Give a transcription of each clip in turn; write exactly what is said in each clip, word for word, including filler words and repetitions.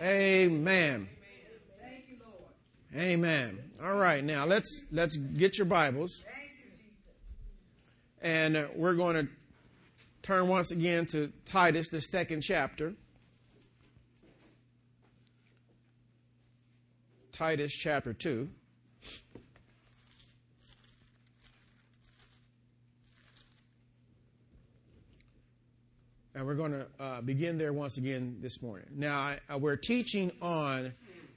Amen. Amen. All right, now let's let's get your Bibles. And uh, we're going to turn once again to Titus, the second chapter. Titus chapter two. And we're going to uh, begin there once again this morning. Now, I, we're teaching on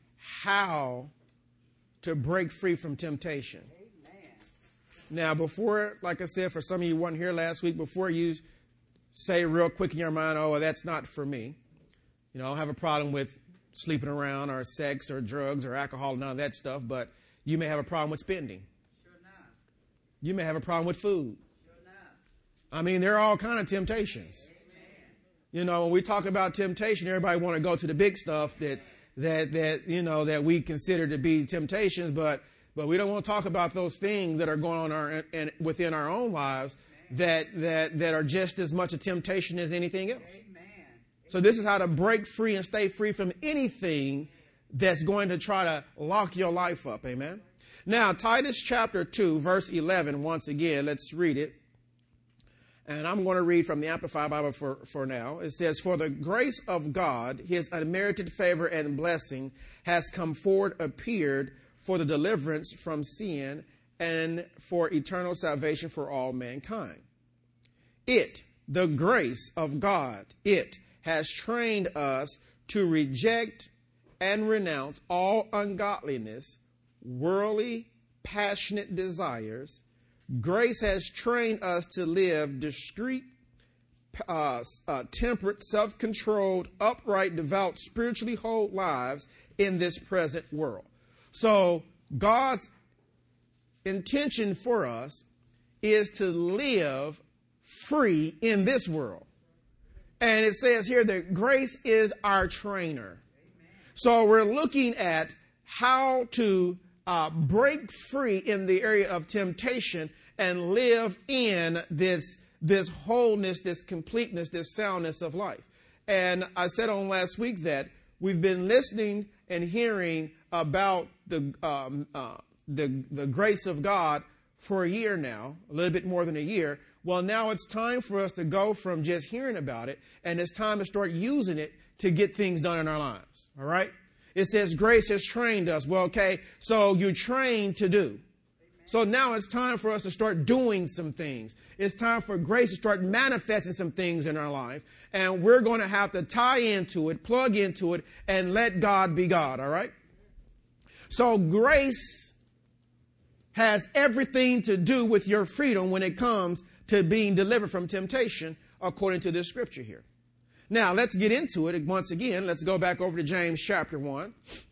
how to break free from temptation. Amen. Now, before, like I said, for some of you who weren't here last week, before you say real quick in your mind, oh, well, that's not for me. You know, I don't have a problem with sleeping around or sex or drugs or alcohol, none of that stuff, but you may have a problem with spending. Sure not. You may have a problem with food. Sure not. I mean, there are all kinds of temptations. You know, when we talk about temptation, everybody want to go to the big stuff that, that, that, you know, that we consider to be temptations, but, but we don't want to talk about those things that are going on our, and within our own lives that, that, that are just as much a temptation as anything else. Amen. So this is how to break free and stay free from anything that's going to try to lock your life up. Amen. Now, Titus chapter two, verse eleven, once again, let's read it. And I'm going to read from the Amplified Bible for, for now. It says, "For the grace of God, his unmerited favor and blessing, has come forward, appeared for the deliverance from sin and for eternal salvation for all mankind. It, the grace of God, it has trained us to reject and renounce all ungodliness, worldly, passionate desires. Grace has trained us to live discreet, uh, uh, temperate, self-controlled, upright, devout, spiritually whole lives in this present world." So God's intention for us is to live free in this world. And it says here that grace is our trainer. So we're looking at how to Uh, break free in the area of temptation and live in this, this wholeness, this completeness, this soundness of life. And I said on last week that we've been listening and hearing about the, um, uh, the, the grace of God for a year now, a little bit more than a year. Well, now it's time for us to go from just hearing about it, and it's time to start using it to get things done in our lives. All right? It says grace has trained us. Well, okay, so you're trained to do. Amen. So now it's time for us to start doing some things. It's time for grace to start manifesting some things in our life. And we're going to have to tie into it, plug into it, and let God be God, all right? So grace has everything to do with your freedom when it comes to being delivered from temptation, according to this scripture here. Now, let's get into it once again. Let's go back over to James chapter one.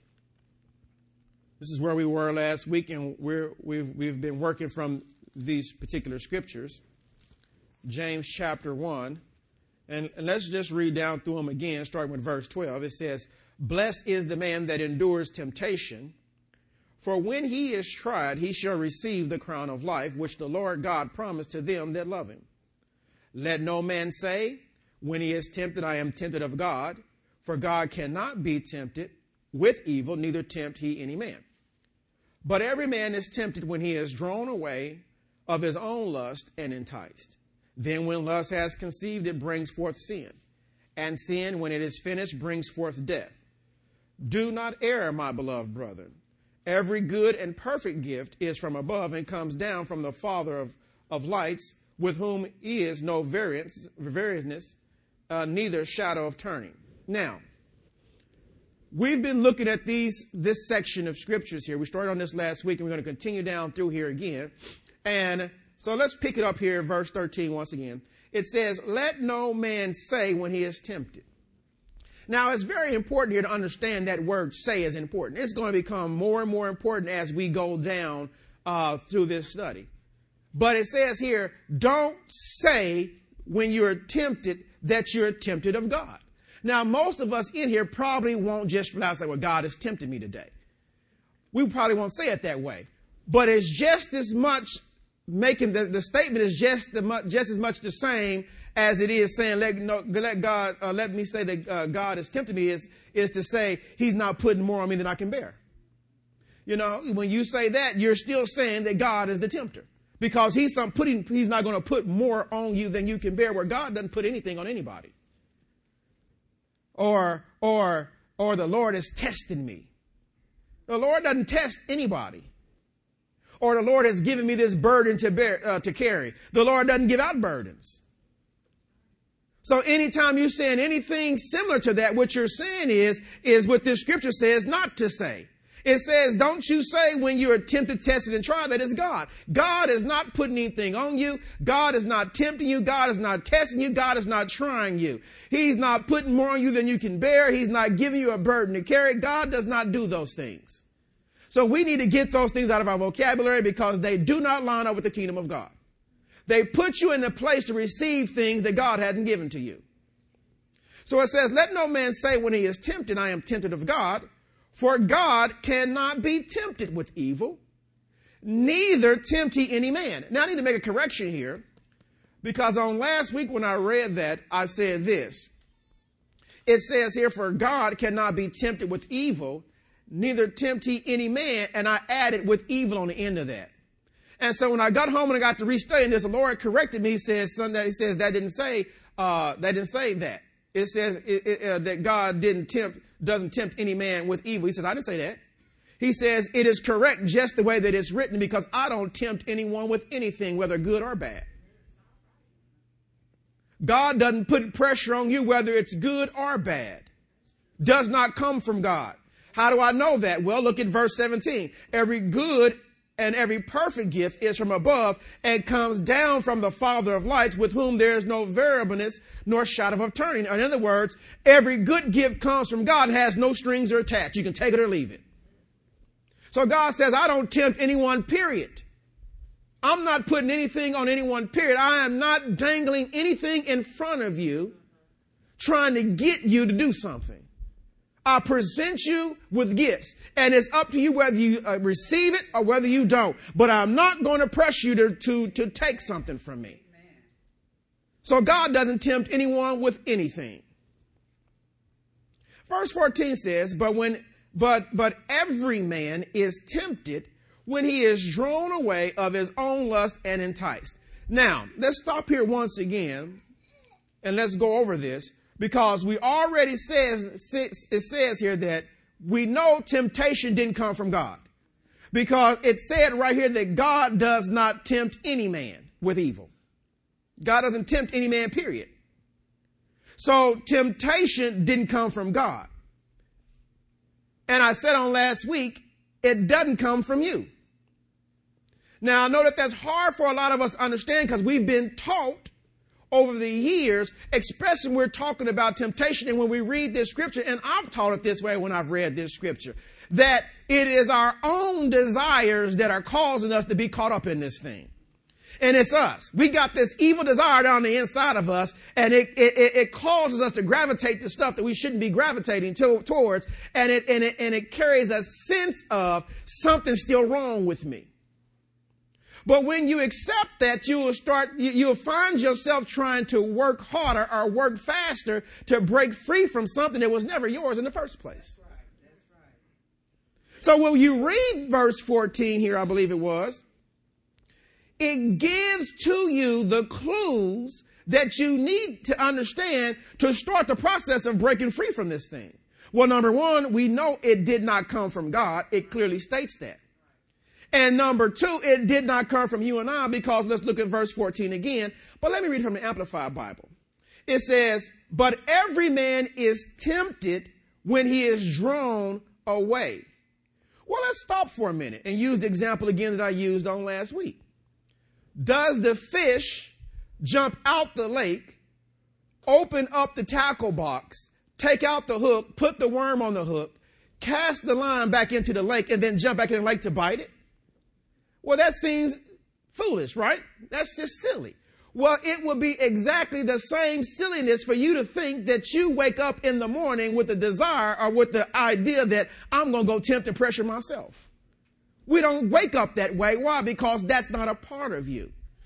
This is where we were last week, and we're, we've, we've been working from these particular scriptures. James chapter one. And, and let's just read down through them again, starting with verse twelve. It says, "Blessed is the man that endures temptation, for when he is tried, he shall receive the crown of life, which the Lord God promised to them that love him. Let no man say, when he is tempted, I am tempted of God, for God cannot be tempted with evil, neither tempt he any man. But every man is tempted when he is drawn away of his own lust and enticed. Then when lust has conceived, it brings forth sin. And sin, when it is finished, brings forth death. Do not err, my beloved brethren. Every good and perfect gift is from above and comes down from the Father of, of lights, with whom is no variance, variousness, Uh, neither shadow of turning." Now, we've been looking at these this section of scriptures here. We started on this last week, and we're going to continue down through here again. And so let's pick it up here, verse thirteen once again. It says, "Let no man say when he is tempted." Now, it's very important here to understand that word "say" is important. It's going to become more and more important as we go down uh, through this study. But it says here, don't say when you're tempted that you're tempted of God. Now, most of us in here probably won't just realize, like, well, God has tempted me today. We probably won't say it that way. But it's just as much making the, the statement is just, the, just as much the same as it is saying, let, no, let God, uh, let me say that uh, God is tempting me is, is to say he's not putting more on me than I can bear. You know, when you say that, you're still saying that God is the tempter because he's some putting, he's not going to put more on you than you can bear, where God doesn't put anything on anybody. Or, or, or the Lord is testing me. The Lord doesn't test anybody. Or the Lord has given me this burden to bear, uh, to carry. The Lord doesn't give out burdens. So anytime you're saying anything similar to that, what you're saying is, is what this scripture says not to say. It says, don't you say when you're tempted, tested, and tried that it's God. God is not putting anything on you. God is not tempting you. God is not testing you. God is not trying you. He's not putting more on you than you can bear. He's not giving you a burden to carry. God does not do those things. So we need to get those things out of our vocabulary because they do not line up with the kingdom of God. They put you in a place to receive things that God hadn't given to you. So it says, let no man say when he is tempted, I am tempted of God, for God cannot be tempted with evil, neither tempt he any man. Now I need to make a correction here, because on last week when I read that, I said this. It says here, for God cannot be tempted with evil, neither tempt he any man, and I added with evil on the end of that. And so when I got home and I got to restudying this, the Lord corrected me. He says, Sunday, he says that didn't say, uh, that didn't say that. It says it, it, uh, that God didn't tempt, doesn't tempt any man with evil. He says, I didn't say that. He says it is correct just the way that it's written because I don't tempt anyone with anything, whether good or bad. God doesn't put pressure on you, whether it's good or bad. Does not come from God. How do I know that? Well, look at verse seventeen. Every good and every perfect gift is from above and comes down from the Father of lights, with whom there is no variableness nor shadow of turning. In other words, every good gift comes from God and has no strings or attached. You can take it or leave it. So God says, I don't tempt anyone, period. I'm not putting anything on anyone, period. I am not dangling anything in front of you, trying to get you to do something. I present you with gifts, and it's up to you whether you uh, receive it or whether you don't. But I'm not going to press you to, to, to take something from me. Amen. So God doesn't tempt anyone with anything. Verse fourteen says, but when, but, but every man is tempted when he is drawn away of his own lust and enticed. Now, let's stop here once again, and let's go over this. Because we already says, it says here that we know temptation didn't come from God. Because it said right here that God does not tempt any man with evil. God doesn't tempt any man, period. So temptation didn't come from God. And I said on last week, it doesn't come from you. Now I know that that's hard for a lot of us to understand because we've been taught over the years, especially when we're talking about temptation and when we read this scripture, and I've taught it this way when I've read this scripture, that it is our own desires that are causing us to be caught up in this thing. And it's us. We got this evil desire down the inside of us, and it, it, it causes us to gravitate to stuff that we shouldn't be gravitating to, towards, and it, and it, and it carries a sense of something's still wrong with me. But when you accept that, you will start, you, you'll find yourself trying to work harder or work faster to break free from something that was never yours in the first place. That's right. That's right. So when you read verse fourteen here, I believe it was, it gives to you the clues that you need to understand to start the process of breaking free from this thing. Well, number one, we know it did not come from God. It clearly states that. And number two, it did not come from you and I, because let's look at verse fourteen again. But let me read from the Amplified Bible. It says, but every man is tempted when he is drawn away. Well, let's stop for a minute and use the example again that I used on last week. Does the fish jump out the lake, open up the tackle box, take out the hook, put the worm on the hook, cast the line back into the lake, and then jump back in the lake to bite it? Well, that seems foolish, right? That's just silly. Well, it would be exactly the same silliness for you to think that you wake up in the morning with the desire or with the idea that I'm going to go tempt and pressure myself. We don't wake up that way. Why? Because that's not a part of you.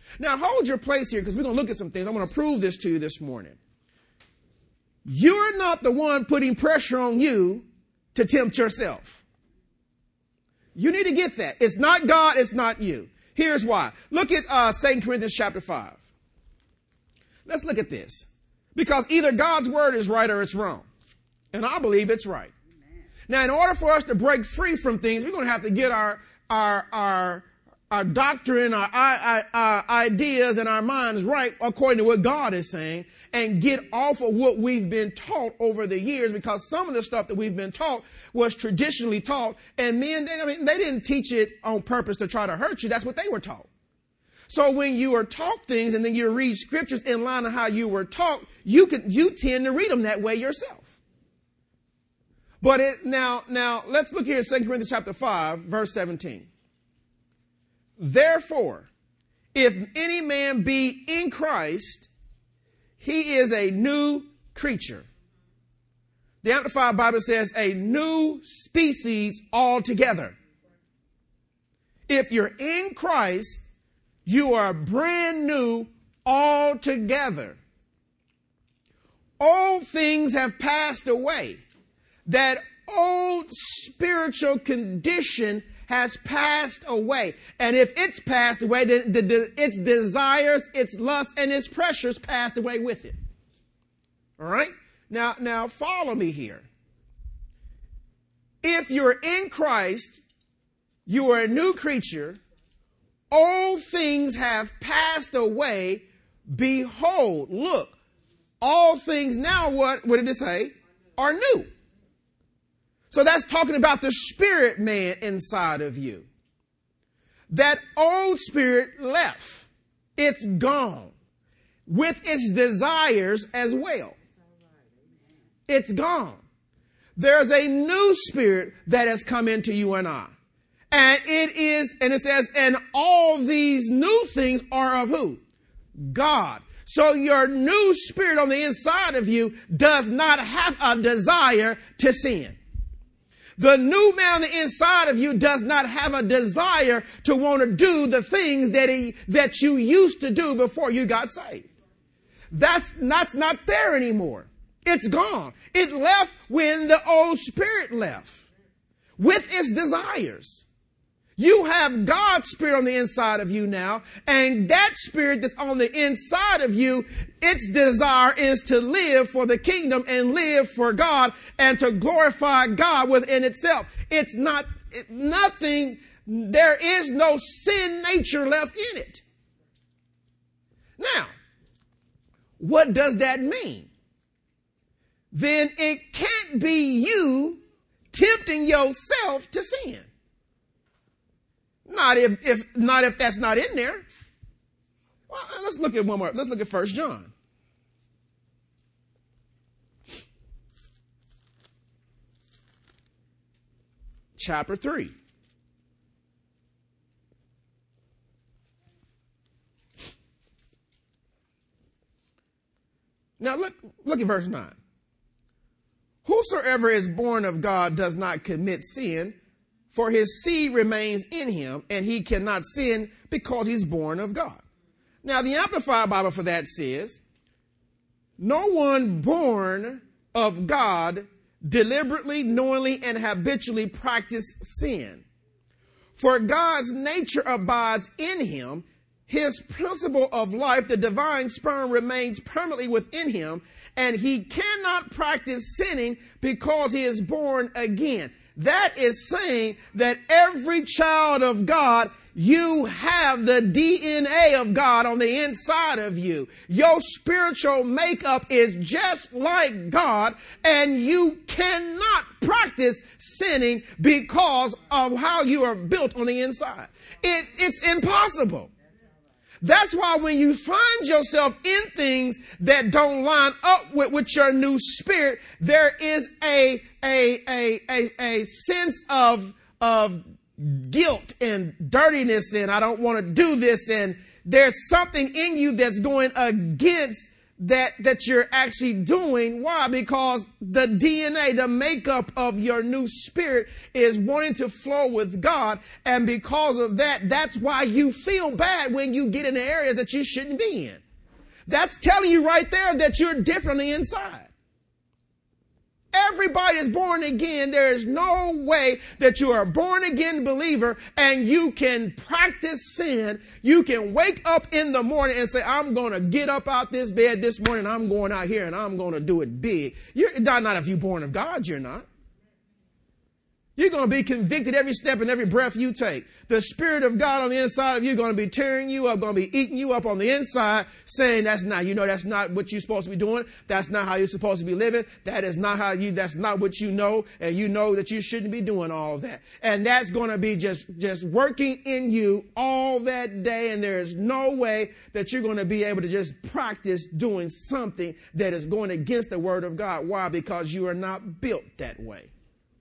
Now hold your place here because we're going to look at some things. I'm going to prove this to you this morning. You're not the one putting pressure on you to tempt yourself. You need to get that. It's not God. It's not you. Here's why. Look at uh, Second Corinthians chapter five. Let's look at this. Because either God's word is right or it's wrong. And I believe it's right. Amen. Now, in order for us to break free from things, we're going to have to get our, our, our, our doctrine, our, our, our ideas, and our minds right according to what God is saying and get off of what we've been taught over the years, because some of the stuff that we've been taught was traditionally taught, and men, they, I mean, they didn't teach it on purpose to try to hurt you. That's what they were taught. So when you are taught things and then you read scriptures in line with how you were taught, you can, you tend to read them that way yourself. But it, now, now let's look here at Second Corinthians chapter five, verse seventeen. Therefore, if any man be in Christ, he is a new creature. The Amplified Bible says a new species altogether. If you're in Christ, you are brand new altogether. Old things have passed away. That old spiritual condition has passed away. And if it's passed away, then the, the, its desires, its lusts, and its pressures passed away with it. All right? Now, now follow me here. If you're in Christ, you are a new creature. Old things have passed away. Behold, look, all things now, what, what did it say? Are new. So that's talking about the spirit man inside of you. That old spirit left. It's gone. With its desires as well. It's gone. There's a new spirit that has come into you and I. And it is, and it says, and all these new things are of who? God. So your new spirit on the inside of you does not have a desire to sin. The new man on the inside of you does not have a desire to want to do the things that he, that you used to do before you got saved. That's, that's not there anymore. It's gone. It left when the old spirit left with its desires. You have God's spirit on the inside of you now, and that spirit that's on the inside of you, its desire is to live for the kingdom and live for God and to glorify God within itself. It's not, it, nothing, there is no sin nature left in it. Now, what does that mean? Then it can't be you tempting yourself to sin. Not if, if, not if that's not in there. Well, let's look at one more. Let's look at First John. Chapter three. Now look, look at verse nine. Whosoever is born of God does not commit sin, for his seed remains in him, and he cannot sin because he's born of God. Now, the Amplified Bible for that says, no one born of God deliberately, knowingly, and habitually practice sin. For God's nature abides in him. His principle of life, the divine sperm, remains permanently within him, and he cannot practice sinning because he is born again. That is saying that every child of God, you have the D N A of God on the inside of you. Your spiritual makeup is just like God, and you cannot practice sinning because of how you are built on the inside. It, it's impossible. That's why when you find yourself in things that don't line up with, with your new spirit, there is a, a, a, a, a sense of, of guilt and dirtiness, and I don't want to do this, and there's something in you that's going against that, that you're actually doing. Why? Because the D N A, the makeup of your new spirit is wanting to flow with God. And because of that, that's why you feel bad when you get in the areas that you shouldn't be in. That's telling you right there that you're different on the inside. Everybody is born again. There is no way that you are a born again believer and you can practice sin. You can wake up in the morning and say, I'm going to get up out this bed this morning. I'm going out here and I'm going to do it big. You're not, not if you're born of God, you're not. You're going to be convicted every step and every breath you take. The Spirit of God on the inside of you is going to be tearing you up, going to be eating you up on the inside, saying that's not, you know, that's not what you're supposed to be doing. That's not how you're supposed to be living. That is not how you, that's not what you know. And you know that you shouldn't be doing all that. And that's going to be just, just working in you all that day. And there is no way that you're going to be able to just practice doing something that is going against the Word of God. Why? Because you are not built that way.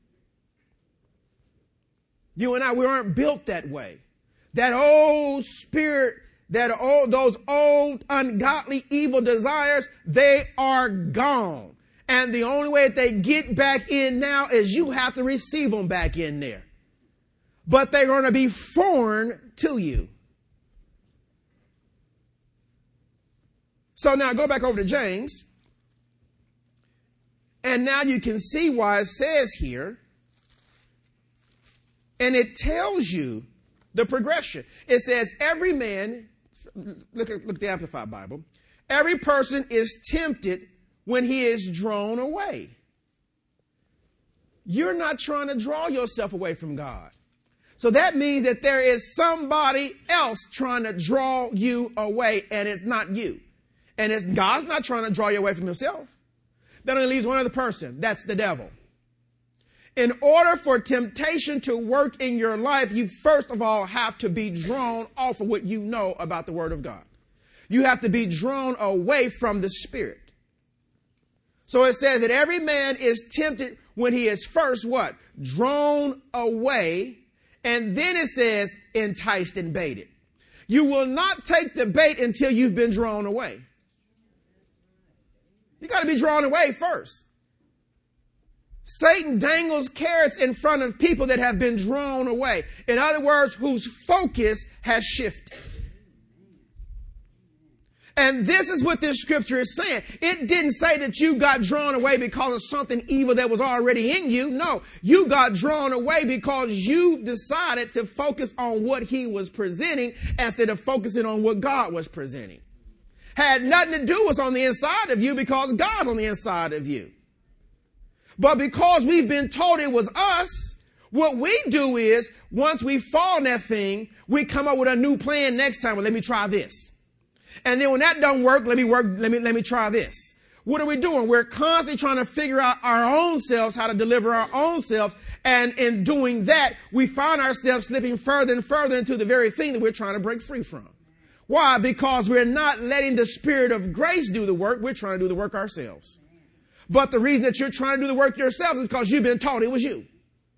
You and I, we aren't built that way. That old spirit, that old, those old ungodly evil desires, they are gone. And the only way that they get back in now is you have to receive them back in there. But they're going to be foreign to you. So now go back over to James. And now you can see why it says here, and it tells you the progression. It says every man, look at, look at the Amplified Bible, every person is tempted when he is drawn away. You're not trying to draw yourself away from God. So that means that there is somebody else trying to draw you away, and it's not you. And it's, God's not trying to draw you away from himself. That only leaves one other person. That's the devil. In order for temptation to work in your life, you first of all have to be drawn off of what you know about the Word of God. You have to be drawn away from the Spirit. So it says that every man is tempted when he is first what? Drawn away. And then it says enticed and baited. You will not take the bait until you've been drawn away. You got to be drawn away first. Satan dangles carrots in front of people that have been drawn away. In other words, whose focus has shifted. And this is what this scripture is saying. It didn't say that you got drawn away because of something evil that was already in you. No, you got drawn away because you decided to focus on what he was presenting instead of focusing on what God was presenting. Had nothing to do with what's on the inside of you because God's on the inside of you. But because we've been told it was us, what we do is, once we fall in that thing, we come up with a new plan next time. Well, let me try this. And then when that don't work, let me work, let me, let me try this. What are we doing? We're constantly trying to figure out our own selves, how to deliver our own selves. And in doing that, we find ourselves slipping further and further into the very thing that we're trying to break free from. Why? Because we're not letting the Spirit of grace do the work. We're trying to do the work ourselves. But the reason that you're trying to do the work yourself is because you've been taught it was you.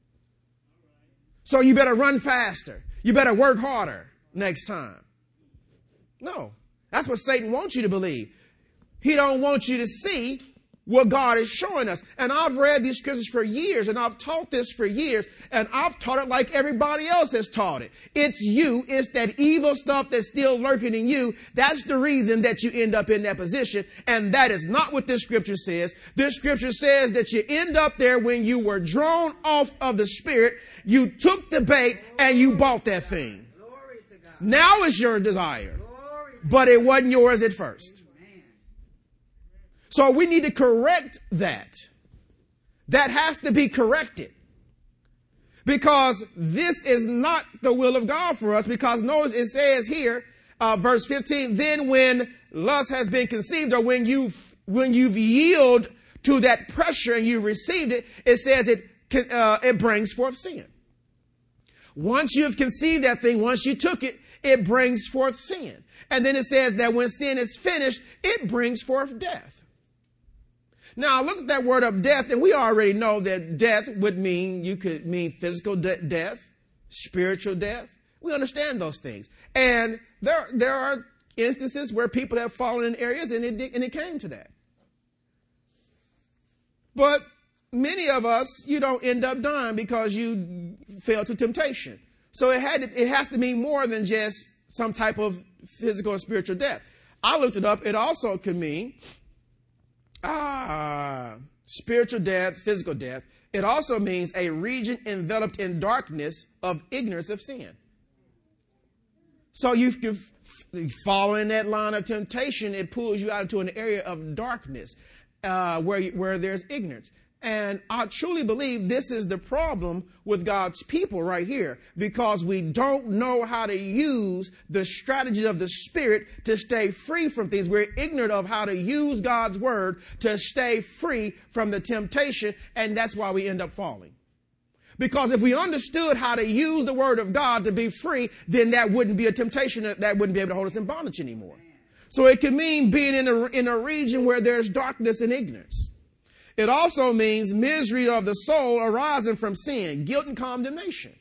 So you better run faster. You better work harder next time. No, that's what Satan wants you to believe. He don't want you to see what God is showing us. And I've read these scriptures for years, and I've taught this for years, and I've taught it like everybody else has taught it. It's you. It's that evil stuff that's still lurking in you. That's the reason that you end up in that position. And that is not what this scripture says. This scripture says that you end up there when you were drawn off of the Spirit. You took the bait and you bought that thing. Now it's your desire, but it wasn't yours at first. So we need to correct that. That has to be corrected. Because this is not the will of God for us. Because notice it says here, uh, verse fifteen, then when lust has been conceived, or when you've, when you've yielded to that pressure and you received it, it says it, can, uh, it brings forth sin. Once you've conceived that thing, once you took it, it brings forth sin. And then it says that when sin is finished, it brings forth death. Now, look at that word of death, and we already know that death would mean, you could mean physical de- death, spiritual death. We understand those things. And there, there are instances where people have fallen in areas, and it, and it came to that. But many of us, you don't end up dying because you fell to temptation. So it had to, it has to mean more than just some type of physical or spiritual death. I looked it up. It also could mean ah, spiritual death, physical death. It also means a region enveloped in darkness of ignorance of sin. So you, you follow in that line of temptation, it pulls you out into an area of darkness uh, where, where there's ignorance. And I truly believe this is the problem with God's people right here, because we don't know how to use the strategies of the Spirit to stay free from things. We're ignorant of how to use God's word to stay free from the temptation, and that's why we end up falling. Because if we understood how to use the word of God to be free, then that wouldn't be a temptation, that wouldn't be able to hold us in bondage anymore. So it can mean being in a, in a region where there's darkness and ignorance. It also means misery of the soul arising from sin, guilt and condemnation.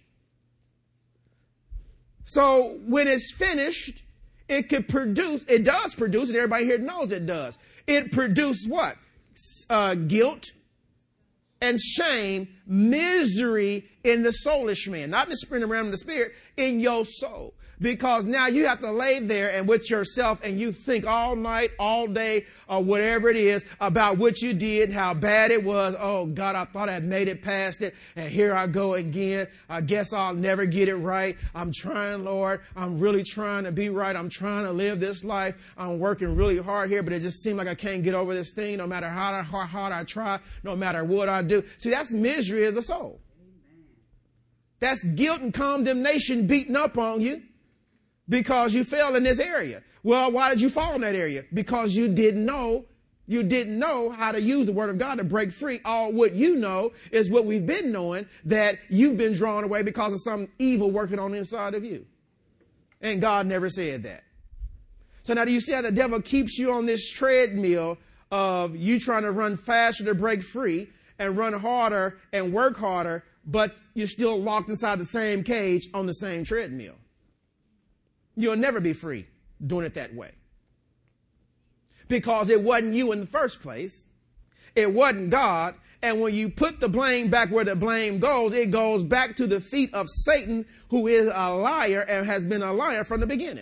So when it's finished, it could produce, it does produce, and everybody here knows it does. It produces what? Uh, guilt and shame, misery in the soulish man, not in the spirit realm of the spirit, in your soul. Because now you have to lay there and with yourself and you think all night, all day, or whatever it is about what you did, how bad it was. Oh God, I thought I'd made it past it. And here I go again. I guess I'll never get it right. I'm trying, Lord. I'm really trying to be right. I'm trying to live this life. I'm working really hard here, but it just seems like I can't get over this thing no matter how hard I try, no matter what I do. See, that's misery of the soul. That's guilt and condemnation beating up on you. Because you fell in this area. Well, why did you fall in that area? Because you didn't know, you didn't know how to use the word of God to break free. All what you know is what we've been knowing, that you've been drawn away because of some evil working on the inside of you. And God never said that. So now do you see how the devil keeps you on this treadmill of you trying to run faster to break free and run harder and work harder, but you're still locked inside the same cage on the same treadmill. You'll never be free doing it that way. Because it wasn't you in the first place. It wasn't God. And when you put the blame back where the blame goes, it goes back to the feet of Satan, who is a liar and has been a liar from the beginning.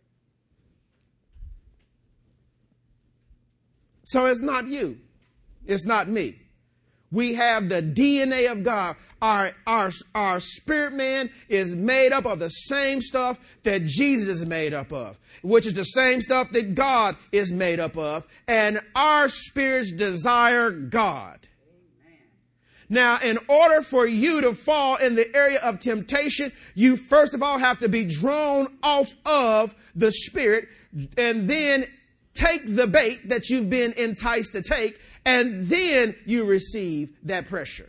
So it's not you. It's not me. We have the D N A of God. Our, our, our spirit man is made up of the same stuff that Jesus is made up of, which is the same stuff that God is made up of. And our spirits desire God. Amen. Now, in order for you to fall in the area of temptation, you first of all have to be drawn off of the spirit, and then take the bait that you've been enticed to take, and then you receive that pressure.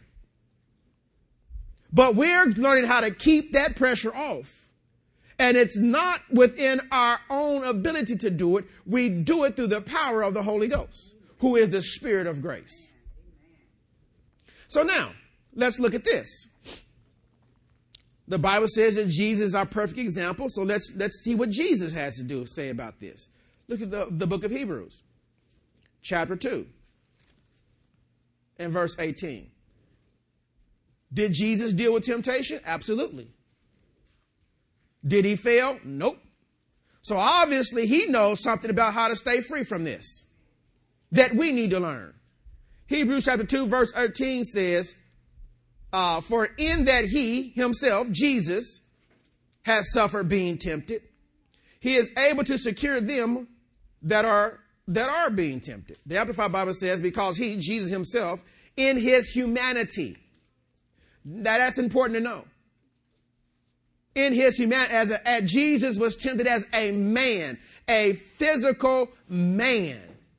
But we're learning how to keep that pressure off. And it's not within our own ability to do it. We do it through the power of the Holy Ghost, who is the Spirit of grace. So now, let's look at this. The Bible says that Jesus is our perfect example. So let's, let's see what Jesus has to do, say about this. Look at the, the book of Hebrews, chapter two, and verse eighteen. Did Jesus deal with temptation? Absolutely. Did he fail? Nope. So obviously he knows something about how to stay free from this that we need to learn. Hebrews chapter two, verse eighteen says, uh, for in that he himself, Jesus, has suffered being tempted, he is able to secure them that are that are being tempted. The Amplified Bible says, because he, Jesus himself, in his humanity. Now that's important to know. In his humanity, as, a, as Jesus was tempted as a man, a physical man,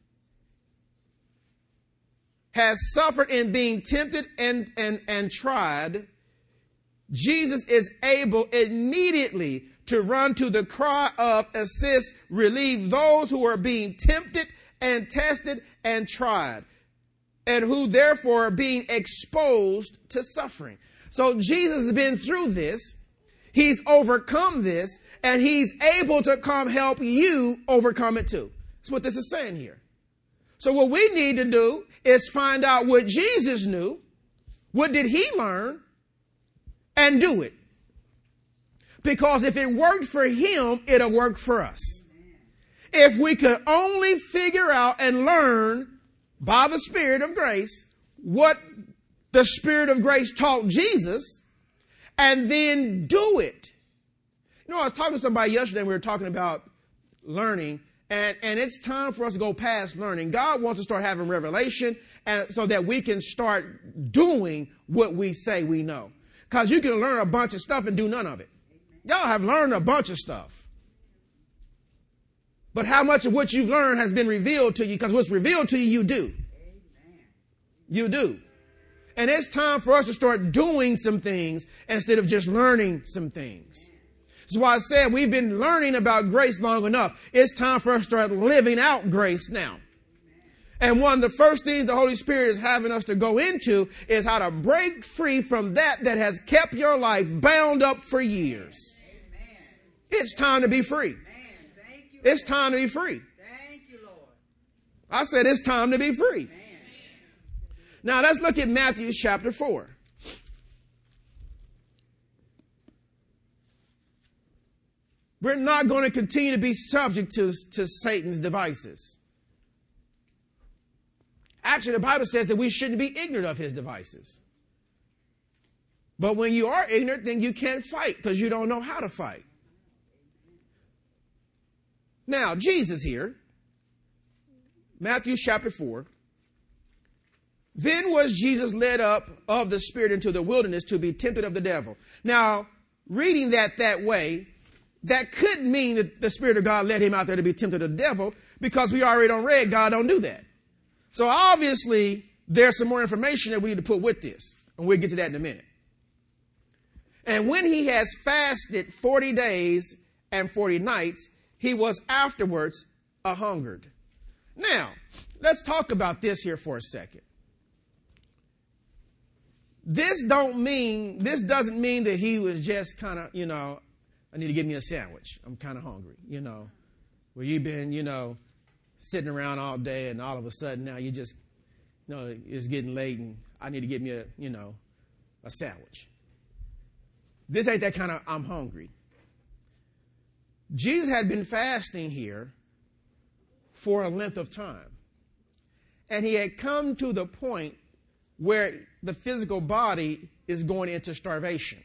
has suffered in being tempted and, and, and tried, Jesus is able immediately to run to the cry of assist, relieve those who are being tempted and tested and tried, and who therefore are being exposed to suffering. So Jesus has been through this. He's overcome this, and he's able to come help you overcome it too. That's what this is saying here. So what we need to do is find out what Jesus knew, what did he learn, and do it. Because if it worked for him, it'll work for us. If we could only figure out and learn by the Spirit of grace what the Spirit of grace taught Jesus, and then do it. You know, I was talking to somebody yesterday, we were talking about learning, and, and it's time for us to go past learning. God wants to start having revelation, and so that we can start doing what we say we know. Because you can learn a bunch of stuff and do none of it. Y'all have learned a bunch of stuff. But how much of what you've learned has been revealed to you? Because what's revealed to you, you do. You do. And it's time for us to start doing some things instead of just learning some things. That's why I said we've been learning about grace long enough. It's time for us to start living out grace now. And one of the first things the Holy Spirit is having us to go into is how to break free from that that has kept your life bound up for years. It's time to be free. It's time to be free. I said it's time to be free. Now let's look at Matthew chapter four. We're not going to continue to be subject to, to Satan's devices. Actually, the Bible says that we shouldn't be ignorant of his devices. But when you are ignorant, then you can't fight because you don't know how to fight. Now, Jesus here, Matthew chapter four. Then was Jesus led up of the Spirit into the wilderness to be tempted of the devil. Now, reading that that way, that could mean that the Spirit of God led him out there to be tempted of the devil, because we already don't read God don't do that. So obviously, there's some more information that we need to put with this, and we'll get to that in a minute. And when he has fasted forty days and forty nights, he was afterwards a hungered. Now, let's talk about this here for a second. This don't mean, this doesn't mean that he was just kind of, you know, I need to get me a sandwich. I'm kind of hungry, you know. Where you've been, you know, sitting around all day and all of a sudden now you just, you know, it's getting late and I need to get me a, you know, a sandwich. This ain't that kind of I'm hungry. Jesus had been fasting here for a length of time. And he had come to the point where the physical body is going into starvation.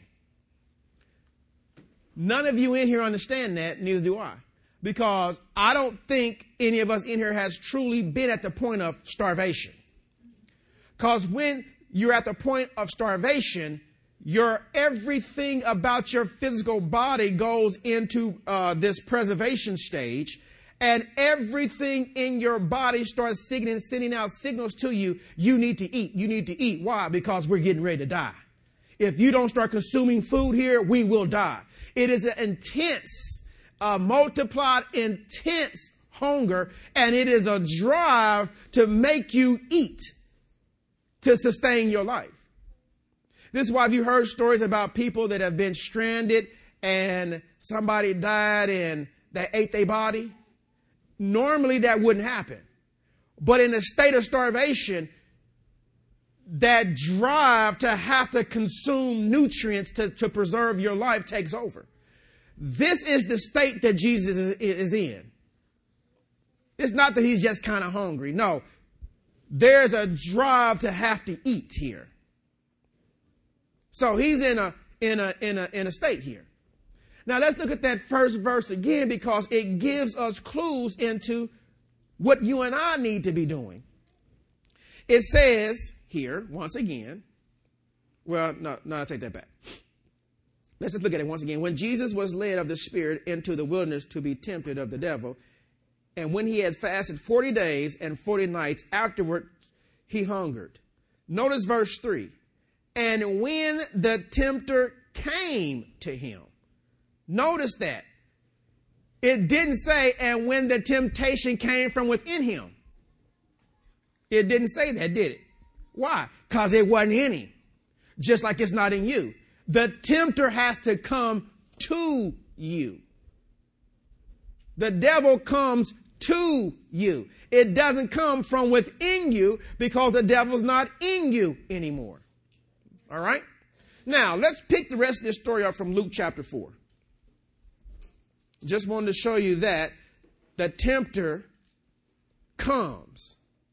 None of you in here understand that, neither do I. Because I don't think any of us in here has truly been at the point of starvation. Because when you're at the point of starvation, your everything about your physical body goes into uh, this preservation stage. And everything in your body starts sending, sending out signals to you. You need to eat. You need to eat. Why? Because we're getting ready to die. If you don't start consuming food here, we will die. It is an intense, uh, multiplied, intense hunger. And it is a drive to make you eat to sustain your life. This is why you heard stories about people that have been stranded and somebody died and they ate their body. Normally that wouldn't happen. But in a state of starvation, that drive to have to consume nutrients to, to preserve your life takes over. This is the state that Jesus is, is in. It's not that he's just kind of hungry. No, there's a drive to have to eat here. So he's in a, in a, in a, in a state here. Now let's look at that first verse again, because it gives us clues into what you and I need to be doing. It says here, once again, well, no, no, I'll take that back. Let's just look at it once again. When Jesus was led of the Spirit into the wilderness to be tempted of the devil, and when he had fasted forty days and forty nights, afterward he hungered. Notice verse three. And when the tempter came to him. Notice that. It didn't say, and when the temptation came from within him. It didn't say that, did it? Why? Because it wasn't in him. Just like it's not in you. The tempter has to come to you. The devil comes to you. It doesn't come from within you because the devil's not in you anymore. All right? Now, let's pick the rest of this story up from Luke chapter four. Just wanted to show you that the tempter comes.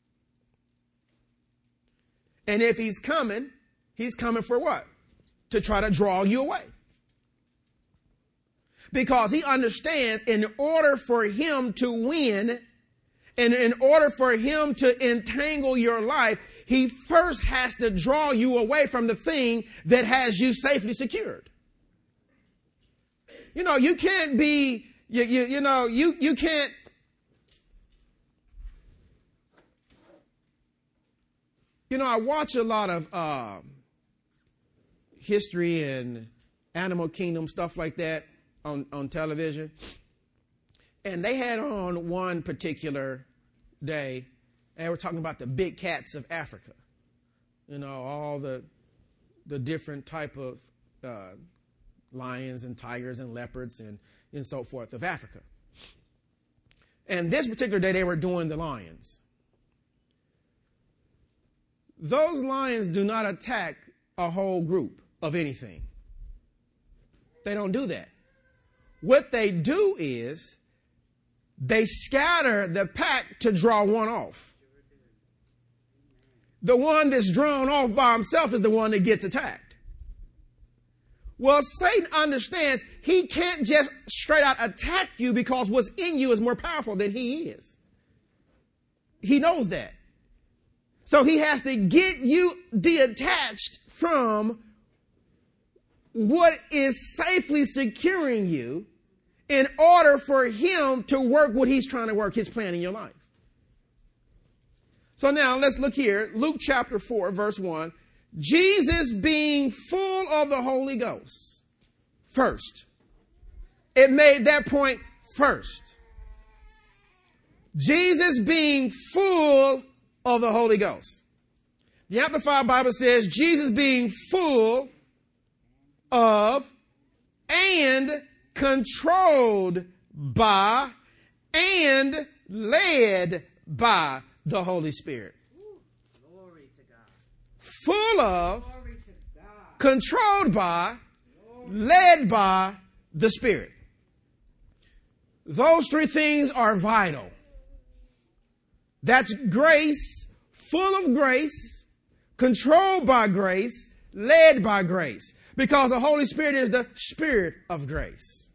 And if he's coming, he's coming for what? To try to draw you away. Because he understands in order for him to win, and in order for him to entangle your life, he first has to draw you away from the thing that has you safely secured. You know, you can't be, you, you, you know, you, you can't, you know, I watch a lot of uh, history and animal kingdom, stuff like that on, on television. And they had on one particular day, and they were talking about the big cats of Africa. You know, all the the different type of uh, lions and tigers and leopards and, and so forth of Africa. And this particular day, they were doing the lions. Those lions do not attack a whole group of anything. They don't do that. What they do is they scatter the pack to draw one off. The one that's drawn off by himself is the one that gets attacked. Well, Satan understands he can't just straight out attack you because what's in you is more powerful than he is. He knows that. So he has to get you detached from what is safely securing you in order for him to work what he's trying to work, his plan in your life. So now let's look here. Luke chapter four, verse one. Jesus being full of the Holy Ghost. First. It made that point first. Jesus being full of the Holy Ghost. The Amplified Bible says Jesus being full of and controlled by and led by the Holy Spirit. Glory to God. Full of, Glory to God. controlled by, led by the Spirit. Those three things are vital. That's grace, full of grace, controlled by grace, led by grace. Because the Holy Spirit is the Spirit of grace.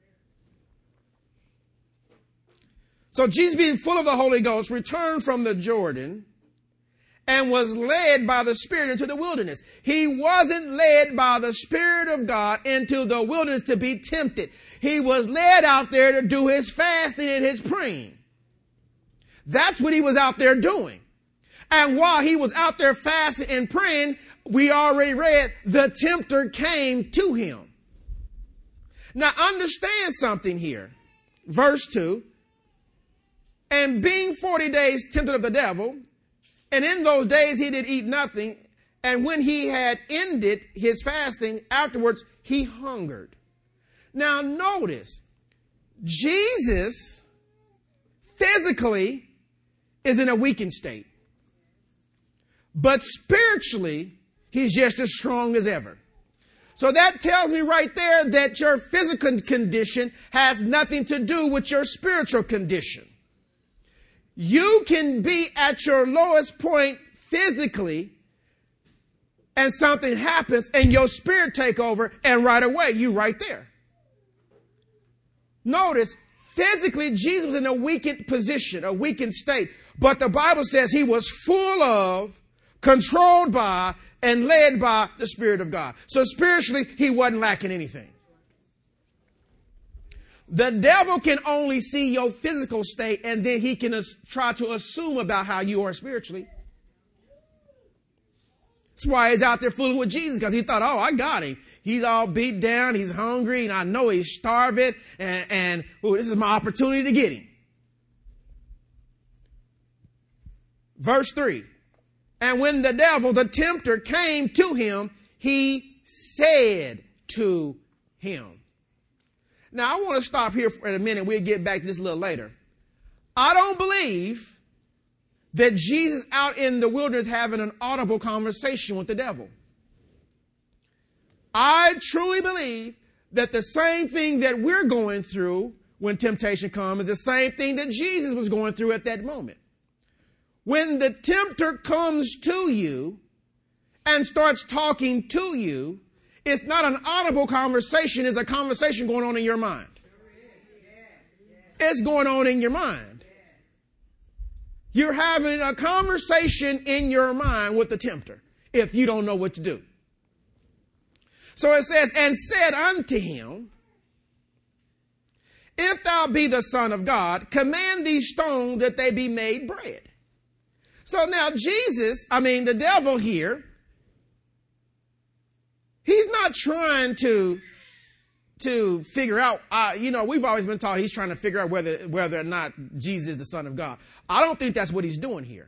So Jesus, being full of the Holy Ghost, returned from the Jordan and was led by the Spirit into the wilderness. He wasn't led by the Spirit of God into the wilderness to be tempted. He was led out there to do his fasting and his praying. That's what he was out there doing. And while he was out there fasting and praying, we already read, the tempter came to him. Now understand something here. Verse two. And being forty days tempted of the devil, and in those days he did eat nothing, and when he had ended his fasting, afterwards he hungered. Now notice, Jesus physically is in a weakened state. But spiritually, he's just as strong as ever. So that tells me right there that your physical condition has nothing to do with your spiritual condition. You can be at your lowest point physically and something happens and your spirit take over and right away you right there. Notice, physically Jesus was in a weakened position, a weakened state. But the Bible says he was full of, controlled by, and led by the Spirit of God. So spiritually, he wasn't lacking anything. The devil can only see your physical state, and then he can as- try to assume about how you are spiritually. That's why he's out there fooling with Jesus, because he thought, oh, I got him. He's all beat down, he's hungry, and I know he's starving, and, and ooh, this is my opportunity to get him. Verse three. And when the devil, the tempter, came to him, he said to him. Now, I want to stop here for a minute. We'll get back to this a little later. I don't believe that Jesus out in the wilderness having an audible conversation with the devil. I truly believe that the same thing that we're going through when temptation comes is the same thing that Jesus was going through at that moment. When the tempter comes to you and starts talking to you, it's not an audible conversation, it's a conversation going on in your mind. It's going on in your mind. You're having a conversation in your mind with the tempter if you don't know what to do. So it says, and said unto him, if thou be the Son of God, command these stones that they be made bread. So now Jesus, I mean the devil here, he's not trying to, to figure out, uh, you know, we've always been taught he's trying to figure out whether, whether or not Jesus is the Son of God. I don't think that's what he's doing here.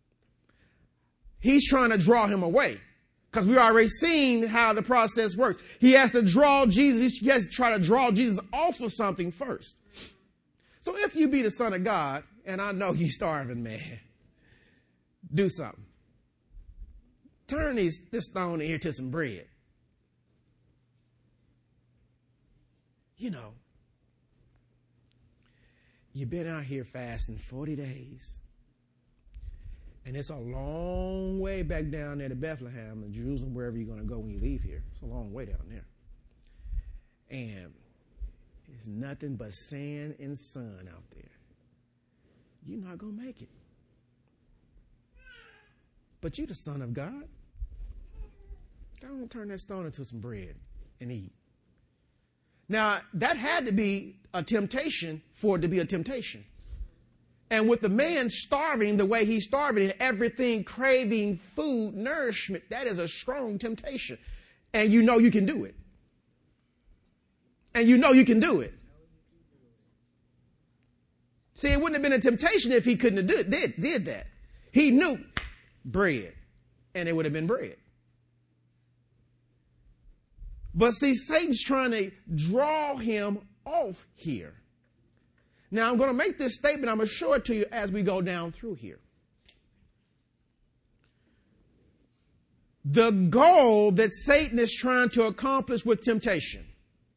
He's trying to draw him away because we've already seen how the process works. He has to draw Jesus, he has to try to draw Jesus off of something first. So if you be the Son of God, and I know you starving, man, do something. Turn these, this stone in here to some bread. You know, you've been out here fasting forty days. And it's a long way back down there to Bethlehem and Jerusalem, wherever you're going to go when you leave here. It's a long way down there. And it's nothing but sand and sun out there. You're not going to make it. But you're the Son of God. Go on, turn that stone into some bread and eat. Now, that had to be a temptation for it to be a temptation. And with the man starving the way he's starving and everything craving food, nourishment, that is a strong temptation. And you know you can do it. And you know you can do it. See, it wouldn't have been a temptation if he couldn't have did, did, did that. He knew bread, and it would have been bread. But see, Satan's trying to draw him off here. Now, I'm going to make this statement. I'm going to show it to you as we go down through here. The goal that Satan is trying to accomplish with temptation.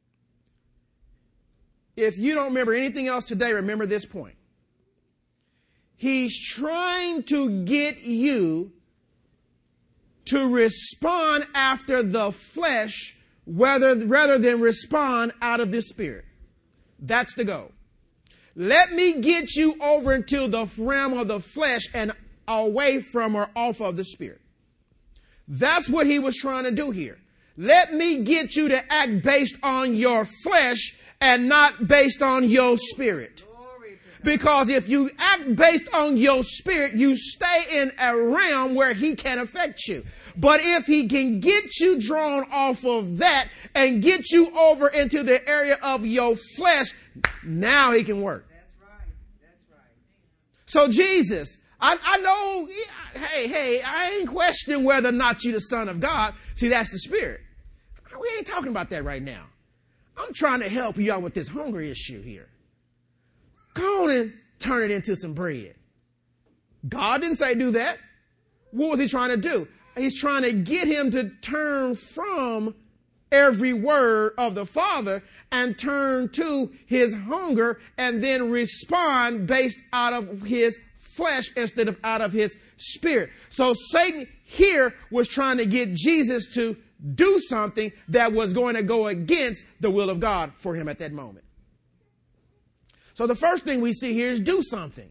If you don't remember anything else today, remember this point. He's trying to get you to respond after the flesh rather, rather than respond out of the spirit. That's the goal. Let me get you over into the realm of the flesh and away from or off of the spirit. That's what he was trying to do here. Let me get you to act based on your flesh and not based on your spirit. Because if you act based on your spirit, you stay in a realm where he can affect you. But if he can get you drawn off of that and get you over into the area of your flesh, now he can work. That's right. That's right. So Jesus, I, I know, hey, hey, I ain't questioning whether or not you're the Son of God. See, that's the spirit. We ain't talking about that right now. I'm trying to help you out with this hunger issue here. Go on and turn it into some bread. God didn't say do that. What was he trying to do? He's trying to get him to turn from every word of the Father and turn to his hunger and then respond based out of his flesh instead of out of his spirit. So Satan here was trying to get Jesus to do something that was going to go against the will of God for him at that moment. So the first thing we see here is do something.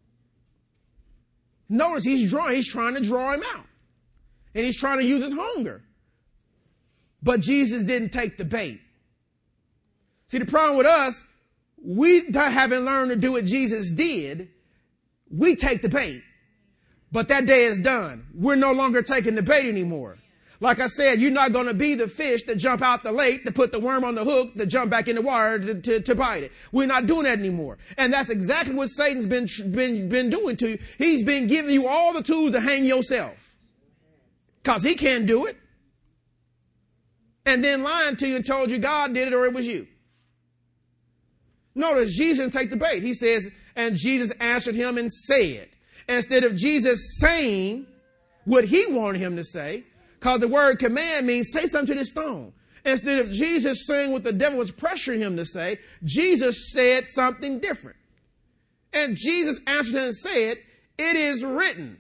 Notice he's drawing, he's trying to draw him out. And he's trying to use his hunger. But Jesus didn't take the bait. See, the problem with us, we haven't learned to do what Jesus did. We take the bait. But that day is done. We're no longer taking the bait anymore. Like I said, you're not going to be the fish that jump out the lake, to put the worm on the hook, to jump back in the water to, to, to bite it. We're not doing that anymore. And that's exactly what Satan's been, been, been doing to you. He's been giving you all the tools to hang yourself. Because he can't do it. And then lying to you and told you God did it or it was you. Notice Jesus didn't take the bait. He says, and Jesus answered him and said, instead of Jesus saying what he wanted him to say, because the word command means say something to this stone. Instead of Jesus saying what the devil was pressuring him to say, Jesus said something different. And Jesus answered him and said, it is written,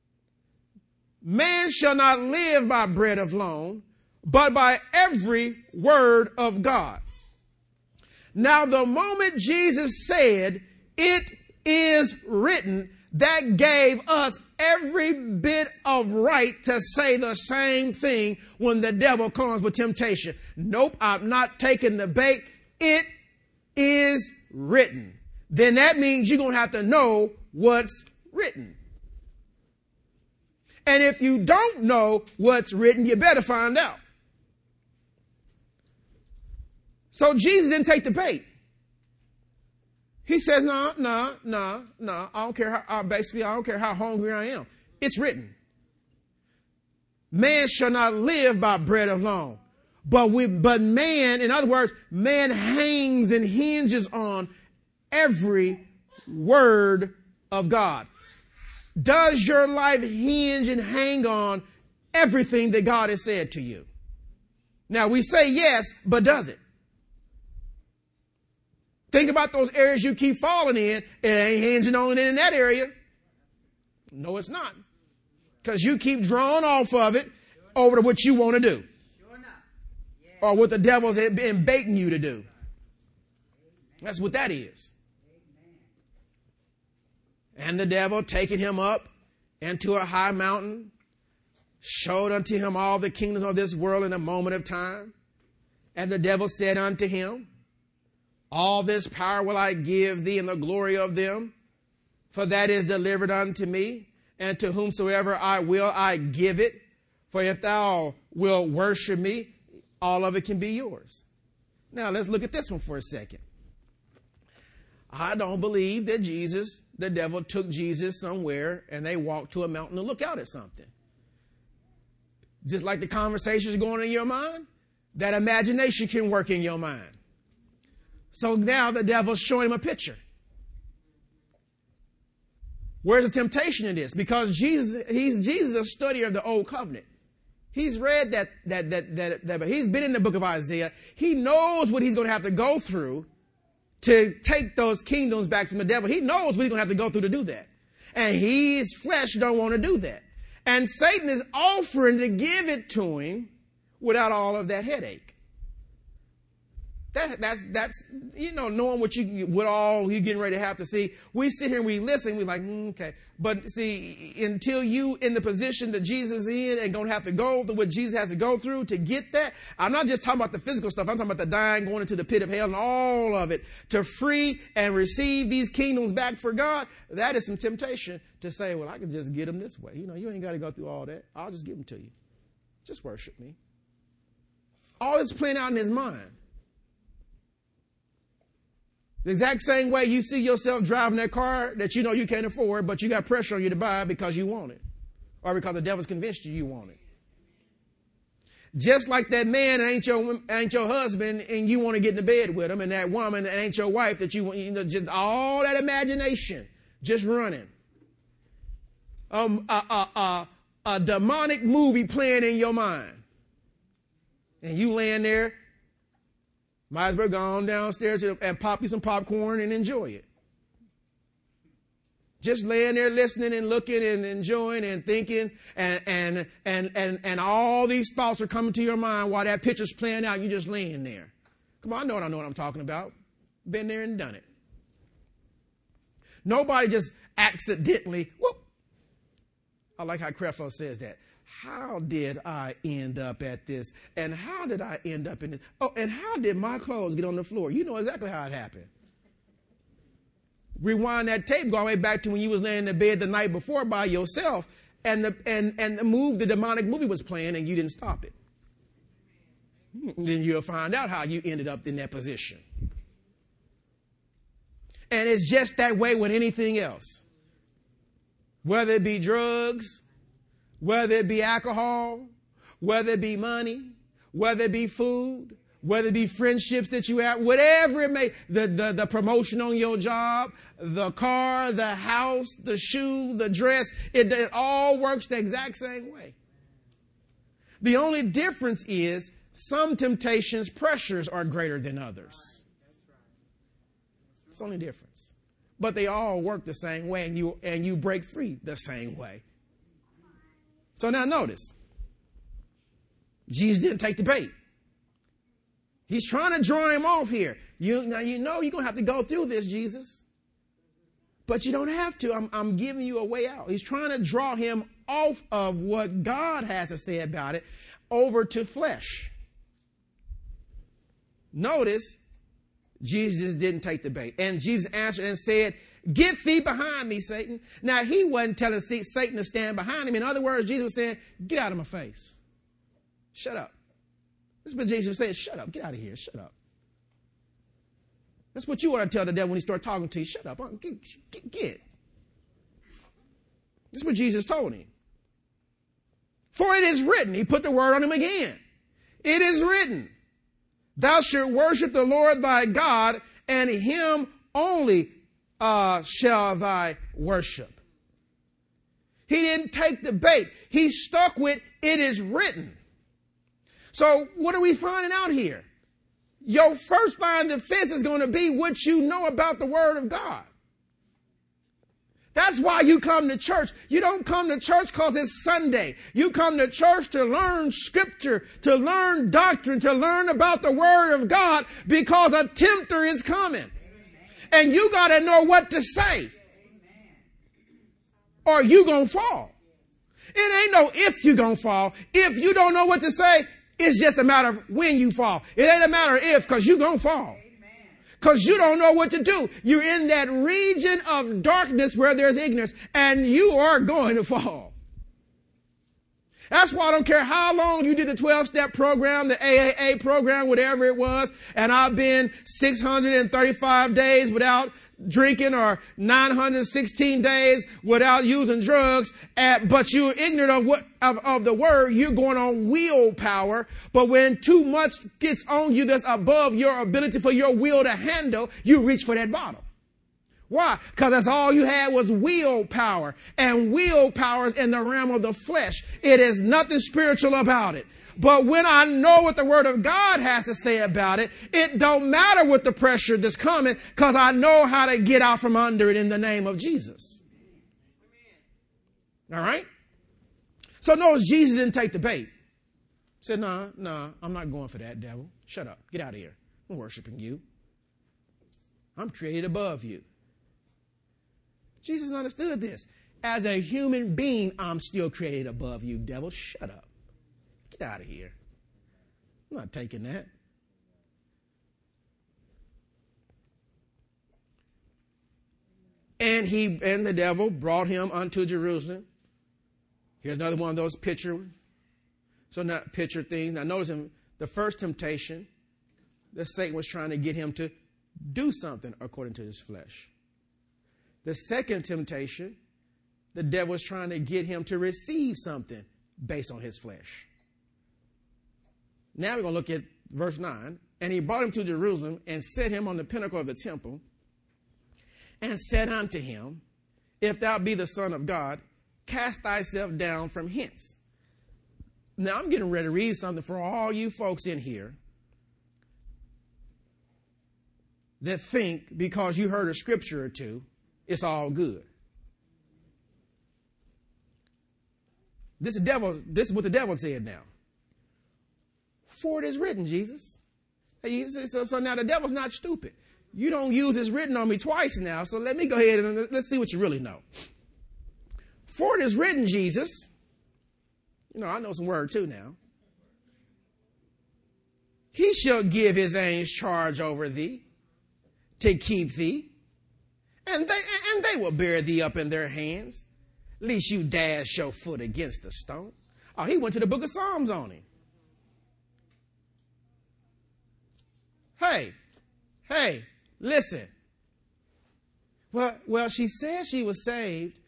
man shall not live by bread alone, but by every word of God. Now, the moment Jesus said, it is written, that gave us every bit of right to say the same thing when the devil comes with temptation. Nope, I'm not taking the bait. It is written. Then that means you're going to have to know what's written. And if you don't know what's written, you better find out. So Jesus didn't take the bait. He says, no, no, no, no, I don't care how, uh, basically, I don't care how hungry I am. It's written. Man shall not live by bread alone. But we, but man, in other words, man hangs and hinges on every word of God. Does your life hinge and hang on everything that God has said to you? Now we say yes, but does it? Think about those areas you keep falling in. It ain't hinging on it in that area. No, it's not. Because you keep drawing off of it over to what you want to do. Sure enough. Yeah. Or what the devil's been baiting you to do. That's what that is. And the devil, taking him up into a high mountain, showed unto him all the kingdoms of this world in a moment of time. And the devil said unto him, all this power will I give thee and the glory of them, for that is delivered unto me, and to whomsoever I will I give it. For if thou wilt worship me, all of it can be yours. Now let's look at this one for a second. I don't believe that Jesus, the devil took Jesus somewhere and they walked to a mountain to look out at something. Just like the conversations going in your mind, that imagination can work in your mind. So now the devil's showing him a picture. Where's the temptation in this? Because Jesus, he's Jesus, a studier of the old covenant. He's read that, that, that, that, that, he's been in the book of Isaiah. He knows what he's going to have to go through to take those kingdoms back from the devil. He knows what he's going to have to go through to do that. And his flesh don't want to do that. And Satan is offering to give it to him without all of that headache. That, that's, that's, you know, knowing what you, what all you're getting ready to have to see. We sit here and we listen. We're like, mm, okay. But see, until you in the position that Jesus is in and going to have to go through what Jesus has to go through to get that. I'm not just talking about the physical stuff. I'm talking about the dying, going into the pit of hell and all of it to free and receive these kingdoms back for God. That is some temptation to say, well, I can just get them this way. You know, you ain't got to go through all that. I'll just give them to you. Just worship me. All this playing out in his mind. The exact same way you see yourself driving that car that you know you can't afford, but you got pressure on you to buy because you want it. Or because the devil's convinced you you want it. Just like that man ain't your, ain't your husband and you want to get in the bed with him, and that woman ain't your wife that you want, you know, just all that imagination just running. Um, a, a, a, a demonic movie playing in your mind. And you laying there, might as well go on downstairs and pop you some popcorn and enjoy it. Just laying there listening and looking and enjoying and thinking, and and and and and all these thoughts are coming to your mind while that picture's playing out. You're just laying there. Come on, I know what I know what I'm talking about. Been there and done it. Nobody just accidentally, whoop. I like how Creflo says that. How did I end up at this? And how did I end up in this? Oh, and how did my clothes get on the floor? You know exactly how it happened. Rewind that tape, go all the way back to when you was laying in the bed the night before by yourself, and the and and the move, the demonic movie was playing, and you didn't stop it. Then you'll find out how you ended up in that position. And it's just that way with anything else. Whether it be drugs, whether it be alcohol, whether it be money, whether it be food, Whether it be friendships that you have, whatever it may, the, the, the promotion on your job, the car, the house, the shoe, the dress, it, it all works the exact same way. The only difference is some temptations, pressures are greater than others. It's the only difference. But they all work the same way, and you, and you break free the same way. So now notice, Jesus didn't take the bait. He's trying to draw him off here. You, now you know you're going to have to go through this, Jesus. But you don't have to. I'm, I'm giving you a way out. He's trying to draw him off of what God has to say about it over to flesh. Notice, Jesus didn't take the bait. And Jesus answered and said, "Get thee behind me, Satan." Now, he wasn't telling Satan to stand behind him. In other words, Jesus was saying, "Get out of my face. Shut up." That's what Jesus said. Shut up. Get out of here. Shut up. That's what you want to tell the devil when he starts talking to you. Shut up. Get. get, get. That's what Jesus told him. For it is written. He put the word on him again. It is written. Thou shalt worship the Lord thy God, and him only uh, shall thy worship. He didn't take the bait. He stuck with it is written. So what are we finding out here? Your first line of defense is going to be what you know about the Word of God. That's why you come to church. You don't come to church because it's Sunday. You come to church to learn Scripture, to learn doctrine, to learn about the Word of God, because a tempter is coming. And you got to know what to say, or you going to fall. It ain't no if you going to fall. If you don't know what to say, it's just a matter of when you fall. It ain't a matter of if, because you're going to fall. Because you don't know what to do. You're in that region of darkness where there's ignorance, and you are going to fall. That's why I don't care how long you did the twelve-step program, the A A A program, whatever it was, and I've been six hundred thirty-five days without drinking, or nine hundred sixteen days without using drugs, at, but you're ignorant of what of, of the word. You're going on willpower. But when too much gets on you that's above your ability for your will to handle, you reach for that bottle. Why? Because that's all you had was willpower. And willpower is in the realm of the flesh. It is nothing spiritual about it. But when I know what the Word of God has to say about it, it don't matter what the pressure that's coming, because I know how to get out from under it in the name of Jesus. All right? So notice Jesus didn't take the bait. He said, nah, nah, I'm not going for that, devil. Shut up. Get out of here. I'm worshiping you. I'm created above you. Jesus understood this. As a human being, I'm still created above you, devil. Shut up. Get out of here. I'm not taking that. And he and the devil brought him unto Jerusalem. Here's another one of those picture. So not picture things. Now notice him, the first temptation, the Satan was trying to get him to do something according to his flesh. The second temptation, the devil was trying to get him to receive something based on his flesh. Now we're going to look at verse nine. And he brought him to Jerusalem and set him on the pinnacle of the temple and said unto him, If thou be the Son of God, cast thyself down from hence. Now I'm getting ready to read something for all you folks in here that think because you heard a scripture or two, it's all good. This is devil. This is what the devil said now. For it is written, Jesus. So, so now the devil's not stupid. You don't use it's written on me twice now, so let me go ahead and let's see what you really know. For it is written, Jesus. You know, I know some word too now. He shall give his angels charge over thee to keep thee. And they, and they will bear thee up in their hands, lest you dash your foot against a stone. Oh, he went to the book of Psalms on him. Hey, hey, listen. Well, well, she said she was saved,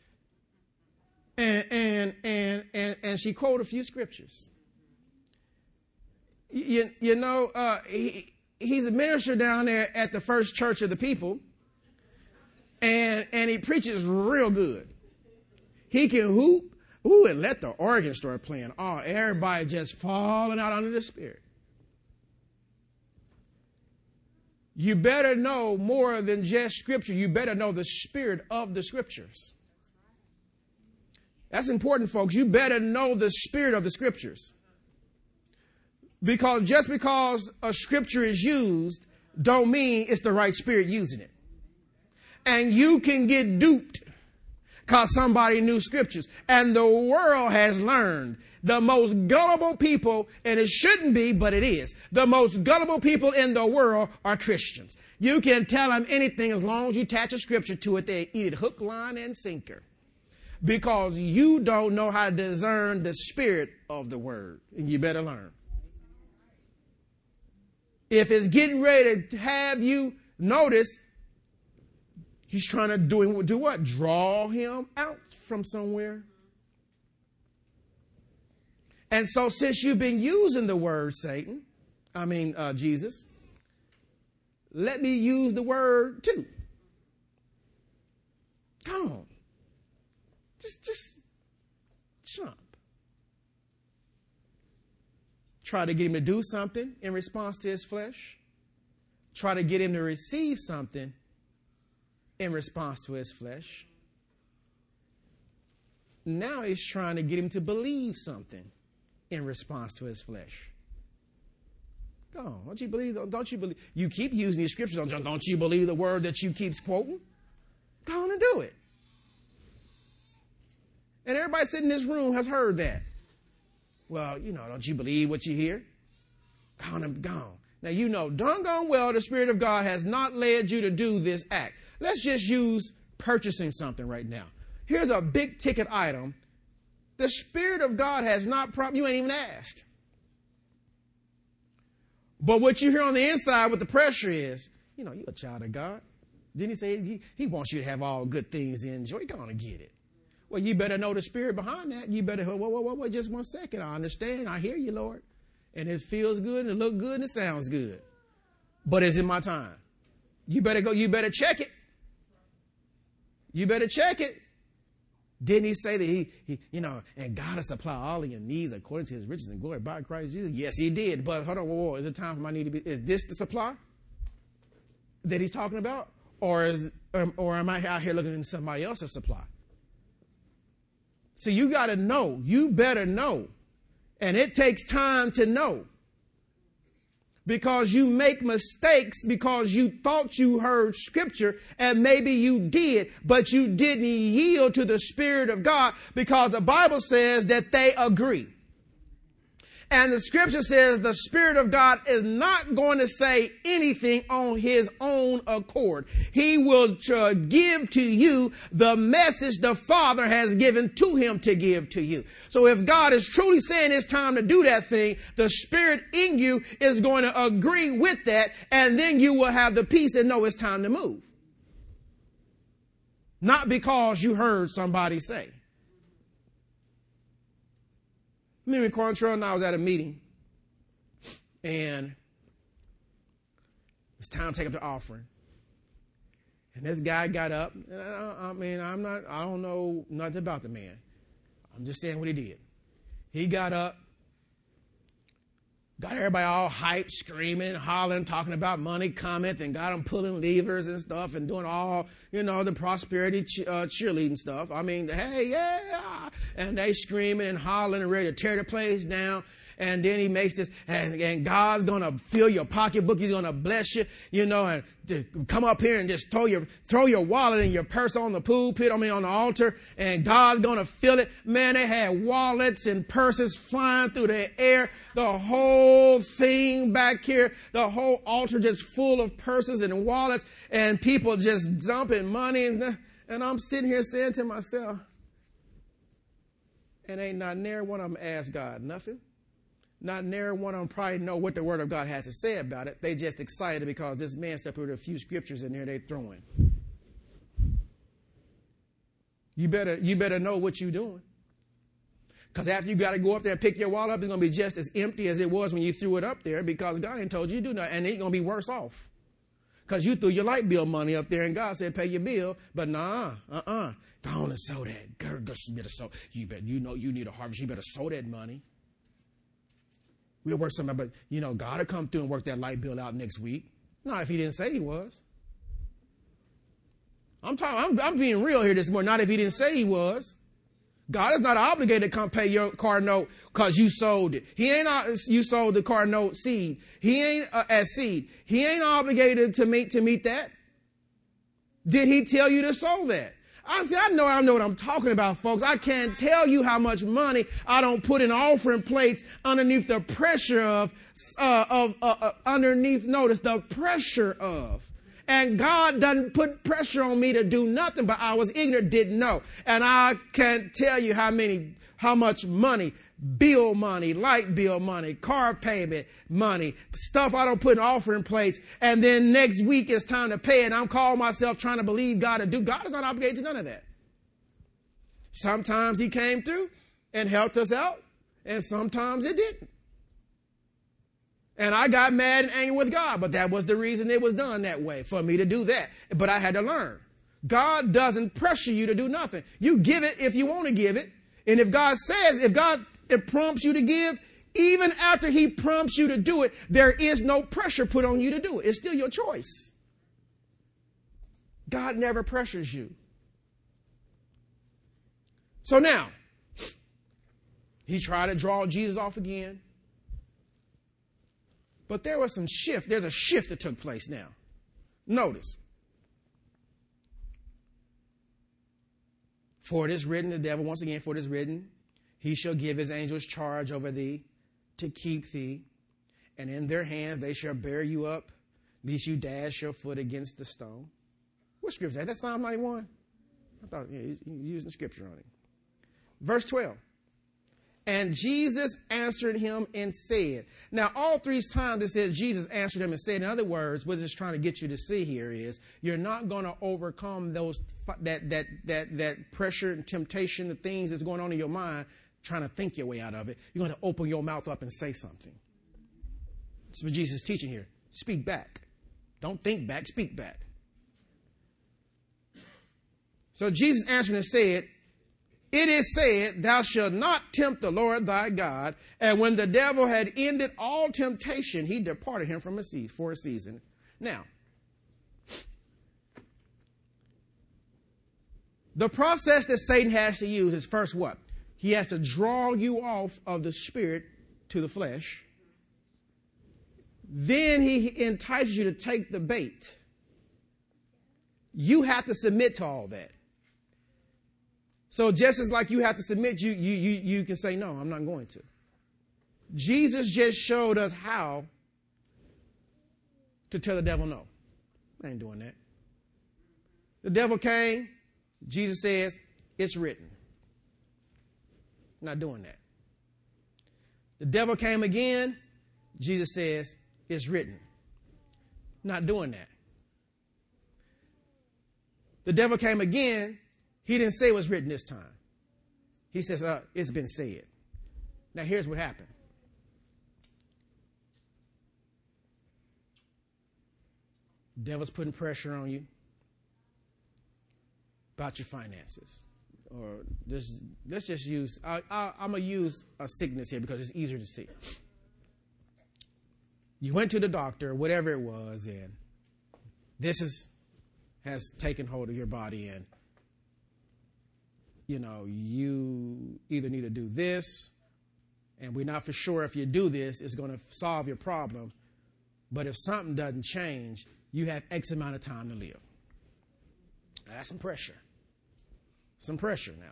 and and and and, and she quoted a few scriptures. You, you know, uh, he, he's a minister down there at the First Church of the People, and and he preaches real good. He can hoop, ooh, and let the organ start playing. Oh, everybody just falling out under the Spirit. You better know more than just Scripture. You better know the spirit of the Scriptures. That's important, folks. You better know the spirit of the Scriptures. Because just because a Scripture is used, don't mean it's the right spirit using it. And you can get duped because somebody knew Scriptures. And the world has learned the most gullible people, and it shouldn't be, but it is. The most gullible people in the world are Christians. You can tell them anything as long as you attach a Scripture to it. They eat it hook, line, and sinker. Because you don't know how to discern the spirit of the word. And you better learn. If it's getting ready to have you notice, he's trying to do, do what? Draw him out from somewhere. And so since you've been using the word Satan, I mean uh, Jesus, let me use the word too. Come on. Just, just jump. Try to get him to do something in response to his flesh. Try to get him to receive something in response to his flesh. Now he's trying to get him to believe something in response to his flesh. Go on. Don't you believe? Don't you believe? You keep using these scriptures. Don't, don't you believe the word that you keep quoting? Go on and do it. And everybody sitting in this room has heard that. Well, you know, don't you believe what you hear? Go on and go on. Now, you know, doggone well, the Spirit of God has not led you to do this act. Let's just use purchasing something right now. Here's a big ticket item. The Spirit of God has not prompted, you ain't even asked. But what you hear on the inside with the pressure is, you know, you're a child of God. Didn't he say he, he wants you to have all good things to enjoy? You're going to get it. Well, you better know the spirit behind that. You better, whoa, whoa, whoa, whoa, just one second. I understand. I hear you, Lord. And it feels good and it looks good and it sounds good. But is it my time? You better go, you better check it. You better check it. Didn't he say that he, he, you know, and God will supply all of your needs according to his riches and glory by Christ Jesus? Yes, he did. But hold on, whoa, whoa, is it time for my need to be, is this the supply that he's talking about? Or is, or, or am I out here looking at somebody else's supply? See, you got to know. You better know. And it takes time to know. Because you make mistakes because you thought you heard scripture and maybe you did, but you didn't yield to the Spirit of God because the Bible says that they agree. And the scripture says the Spirit of God is not going to say anything on his own accord. He will uh, give to you the message the Father has given to him to give to you. So if God is truly saying it's time to do that thing, the Spirit in you is going to agree with that, and then you will have the peace and know it's time to move. Not because you heard somebody say. Me and Quantrell and I was at a meeting, and it's time to take up the offering. And this guy got up, and I, I mean, I'm not, I don't know nothing about the man. I'm just saying what he did. He got up, got everybody all hyped, screaming and hollering, talking about money, comment, and got them pulling levers and stuff and doing all, you know, the prosperity ch- uh, cheerleading stuff. I mean, hey, yeah. And they screaming and hollering and ready to tear the place down. And then he makes this, and, and God's going to fill your pocketbook. He's going to bless you, you know, and to come up here and just throw your, throw your wallet and your purse on the pulpit, I mean, on the altar, and God's going to fill it. Man, they had wallets and purses flying through the air. The whole thing back here, the whole altar just full of purses and wallets and people just dumping money. And, and I'm sitting here saying to myself, and ain't not near one of them asked God nothing. Not near one of them probably know what the Word of God has to say about it. They just excited because this man stepped with a few scriptures in there they throwing. You better, you better know what you're doing. Because after you got to go up there and pick your wallet up, it's going to be just as empty as it was when you threw it up there because God ain't told you to do nothing. And it's going to be worse off. Because you threw your light bill money up there and God said pay your bill. But nah, uh-uh. Go on and sow that. Girl, girl, you better sow. You, better, you know you need a harvest. You better sow that money. We'll work something, but, you know, God will come through and work that light bill out next week. Not if he didn't say he was. I'm talking. I'm, I'm being real here this morning. Not if he didn't say he was. God is not obligated to come pay your car note because you sold it. He ain't, you sold the car note seed. He ain't, uh, as seed. He ain't obligated to meet, to meet that. Did he tell you to sow that? I see, I know, I know what I'm talking about, folks. I can't tell you how much money I don't put in offering plates underneath the pressure of, uh, of, uh, uh, underneath, notice, the pressure of. And God doesn't put pressure on me to do nothing, but I was ignorant, didn't know. And I can't tell you how many, how much money, bill money, light bill money, car payment money, stuff I don't put in offering plates. And then next week it's time to pay it. And I'm calling myself trying to believe God to do. God is not obligated to none of that. Sometimes he came through and helped us out, and sometimes it didn't. And I got mad and angry with God, but that was the reason it was done that way, for me to do that. But I had to learn. God doesn't pressure you to do nothing. You give it if you want to give it. And if God says, if God it prompts you to give, even after he prompts you to do it, there is no pressure put on you to do it. It's still your choice. God never pressures you. So now, he tried to draw Jesus off again. But there was some shift. There's a shift that took place now. Notice. For it is written, the devil, once again, for it is written, he shall give his angels charge over thee to keep thee, and in their hands they shall bear you up, lest you dash your foot against the stone. What scripture is that? That's Psalm ninety-one? I thought, yeah, he's using scripture on it. Verse twelve. And Jesus answered him and said. Now, all three times it says Jesus answered him and said. In other words, what it's trying to get you to see here is you're not going to overcome those that that that that pressure and temptation, the things that's going on in your mind, trying to think your way out of it. You're going to open your mouth up and say something. That's what Jesus is teaching here. Speak back. Don't think back. Speak back. So Jesus answered and said, it is said, thou shalt not tempt the Lord thy God. And when the devil had ended all temptation, he departed him from a season, for a season. Now, the process that Satan has to use is first what? He has to draw you off of the spirit to the flesh. Then he entices you to take the bait. You have to submit to all that. So just as like you have to submit, you, you, you, you can say, no, I'm not going to. Jesus just showed us how to tell the devil no. I ain't doing that. The devil came. Jesus says, it's written. Not doing that. The devil came again. Jesus says, it's written. Not doing that. The devil came again. He didn't say it was written this time. He says, uh, it's been said. Now, here's what happened. The devil's putting pressure on you about your finances. Or this, let's just use, I, I, I'm going to use a sickness here because it's easier to see. You went to the doctor, whatever it was, and this is, has taken hold of your body, and you know, you either need to do this, and we're not for sure if you do this, it's going to solve your problem. But if something doesn't change, you have X amount of time to live. Now, that's some pressure. Some pressure now.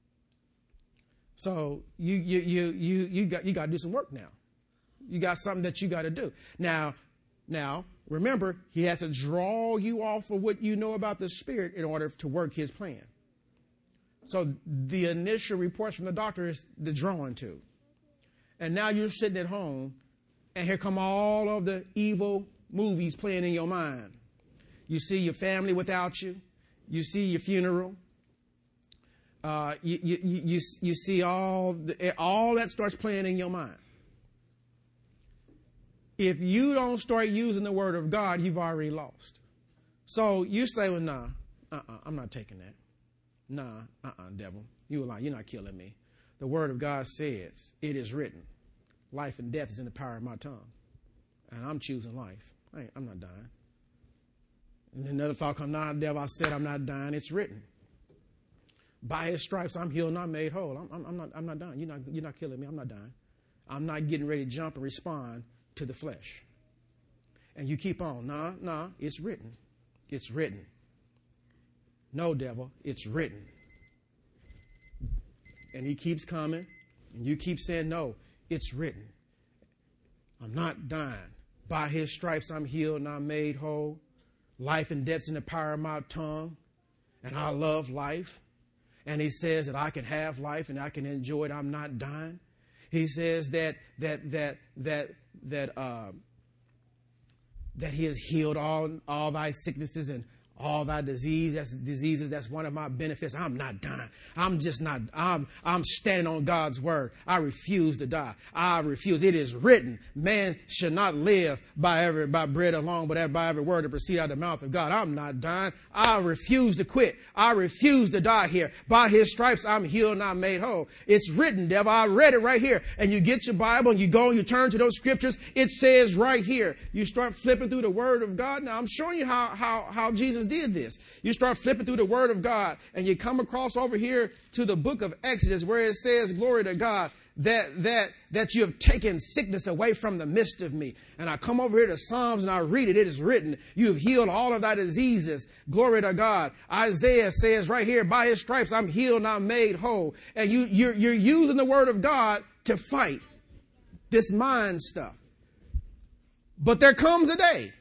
So you you you you you got you got to do some work now. You got something that you got to do. Now, now remember, he has to draw you off of what you know about the spirit in order to work his plan. So the initial reports from the doctor is the drawing to. And now you're sitting at home, and here come all of the evil movies playing in your mind. You see your family without you. You see your funeral. uh, you, you, you, you see all, the, all that starts playing in your mind. If you don't start using the word of God, you've already lost. So you say, well, nah, uh-uh, I'm not taking that. Nah, uh-uh, devil. You lie. You're not killing me. The word of God says, it is written, life and death is in the power of my tongue. And I'm choosing life. I ain't, I'm not dying. And then another thought comes, nah, devil, I said I'm not dying. It's written. By his stripes, I'm healed and I'm made whole. I'm, I'm, I'm not, I'm not dying. You're not, you're not killing me. I'm not dying. I'm not getting ready to jump and respond to the flesh. And you keep on. Nah, nah, it's written. It's written. No, devil, it's written. And he keeps coming, and you keep saying, no, it's written. I'm not dying. By his stripes I'm healed and I'm made whole. Life and death's in the power of my tongue, and I love life. And he says that I can have life and I can enjoy it. I'm not dying. He says that that that that that uh, that he has healed all all thy sicknesses and all thy disease, that's diseases, that's one of my benefits. I'm not dying. I'm just not, I'm, I'm standing on God's word. I refuse to die. I refuse. It is written, man should not live by every, by bread alone, but by every word that proceeds out of the mouth of God. I'm not dying. I refuse to quit. I refuse to die here. By his stripes, I'm healed and I'm made whole. It's written, devil. I read it right here. And you get your Bible and you go and you turn to those scriptures. It says right here. You start flipping through the word of God. Now I'm showing you how, how, how Jesus did this. You start flipping through the word of God and you come across over here to the book of Exodus where it says, glory to God, that, that, that you have taken sickness away from the midst of me. And I come over here to Psalms and I read it. It is written, you have healed all of thy diseases. Glory to God. Isaiah says right here, by his stripes, I'm healed and I'm made whole. And you, you're, you're using the word of God to fight this mind stuff. But there comes a day.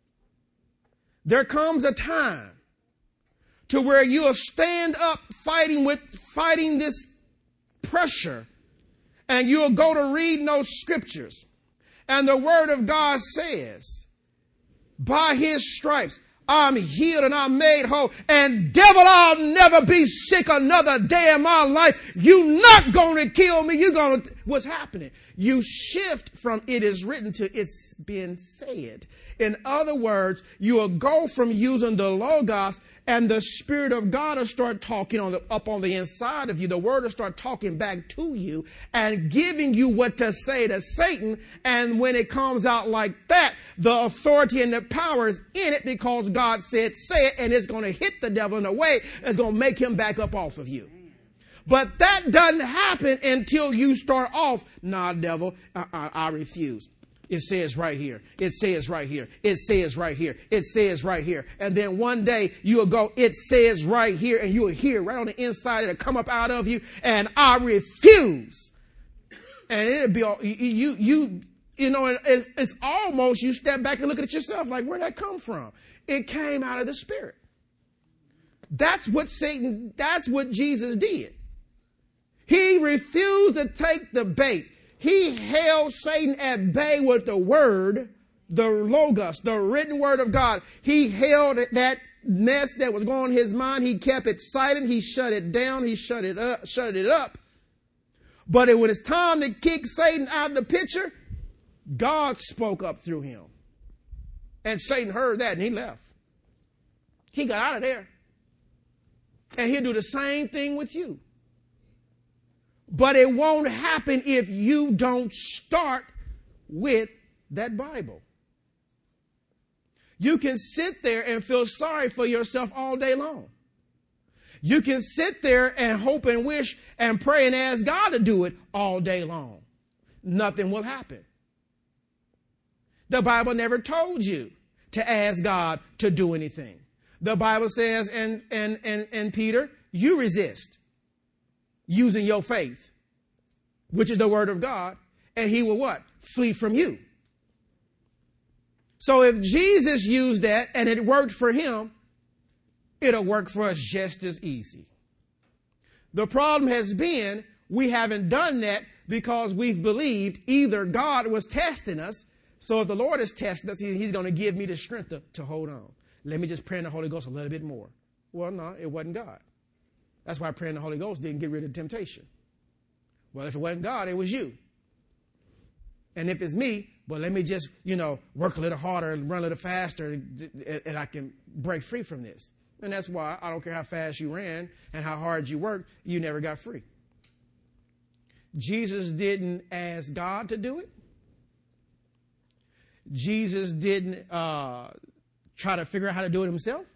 There comes a time to where you'll stand up fighting with, fighting this pressure, and you'll go to read those scriptures. And the word of God says, by his stripes, I'm healed and I'm made whole. And devil, I'll never be sick another day in my life. You're not going to kill me. You're going to, what's happening? You shift from it is written to it's been said. In other words, you will go from using the Logos and the Spirit of God will start talking on the, up on the inside of you. The Word will start talking back to you and giving you what to say to Satan. And when it comes out like that, the authority and the power is in it because God said, say it, and it's going to hit the devil in a way that's going to make him back up off of you. But that doesn't happen until you start off, nah, devil, I, I, I refuse. It says right here. It says right here. It says right here. It says right here. And then one day you'll go, it says right here, and you'll hear right on the inside it'll come up out of you, and I refuse. And it'll be all, you, you, you, you know, it's, it's almost you step back and look at yourself like, where'd that come from? It came out of the Spirit. That's what Satan, that's what Jesus did. He refused to take the bait. He held Satan at bay with the word, the Logos, the written word of God. He held that mess that was going on in his mind. He kept it silent. He shut it down. He shut it up, shut it up. But it, when it's time to kick Satan out of the picture, God spoke up through him. And Satan heard that and he left. He got out of there. And he'll do the same thing with you. But it won't happen if you don't start with that Bible. You can sit there and feel sorry for yourself all day long. You can sit there and hope and wish and pray and ask God to do it all day long. Nothing will happen. The Bible never told you to ask God to do anything. The Bible says, and, and, and, and Peter, you resist. Using your faith, which is the word of God, and he will what? Flee from you. So if Jesus used that and it worked for him, it'll work for us just as easy. The problem has been we haven't done that because we've believed either God was testing us, so if the Lord is testing us, he's going to give me the strength to, to hold on. Let me just pray in the Holy Ghost a little bit more. Well, no, it wasn't God. That's why praying the Holy Ghost didn't get rid of temptation. Well, if it wasn't God, it was you. And if it's me, well, let me just, you know, work a little harder and run a little faster and, and I can break free from this. And that's why I don't care how fast you ran and how hard you worked, you never got free. Jesus didn't ask God to do it. Jesus didn't uh, try to figure out how to do it himself.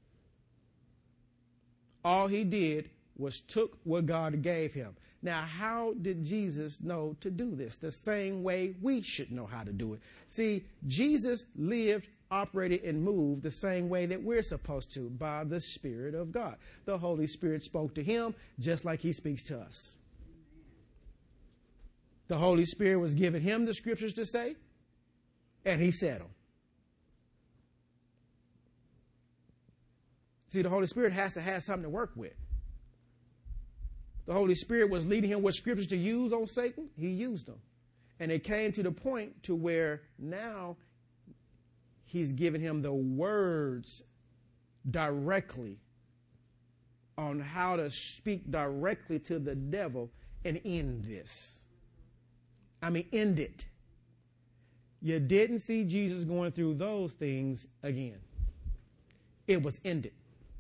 All he did was took what God gave him. Now, how did Jesus know to do this? The same way we should know how to do it. See, Jesus lived, operated, and moved the same way that we're supposed to, by the Spirit of God. The Holy Spirit spoke to him just like he speaks to us. The Holy Spirit was giving him the scriptures to say, and he said them. See, the Holy Spirit has to have something to work with. The Holy Spirit was leading him what scriptures to use on Satan. He used them. And it came to the point to where now he's giving him the words directly on how to speak directly to the devil and end this. I mean, end it. You didn't see Jesus going through those things again. It was ended.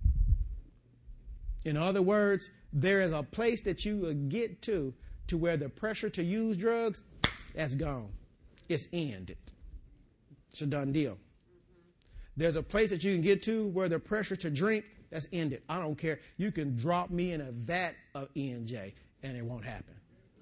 In other words, there is a place that you will get to, to where the pressure to use drugs, that's gone. It's ended. It's a done deal. There's a place that you can get to where the pressure to drink, that's ended. I don't care. You can drop me in a vat of E and J and it won't happen.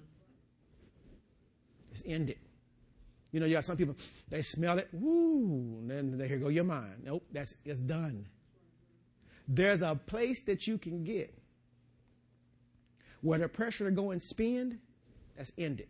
It's ended. You know, you got some people, they smell it, woo, and then there go your mind. Nope, that's it's done. There's a place that you can get where the pressure to go and spend, that's ended.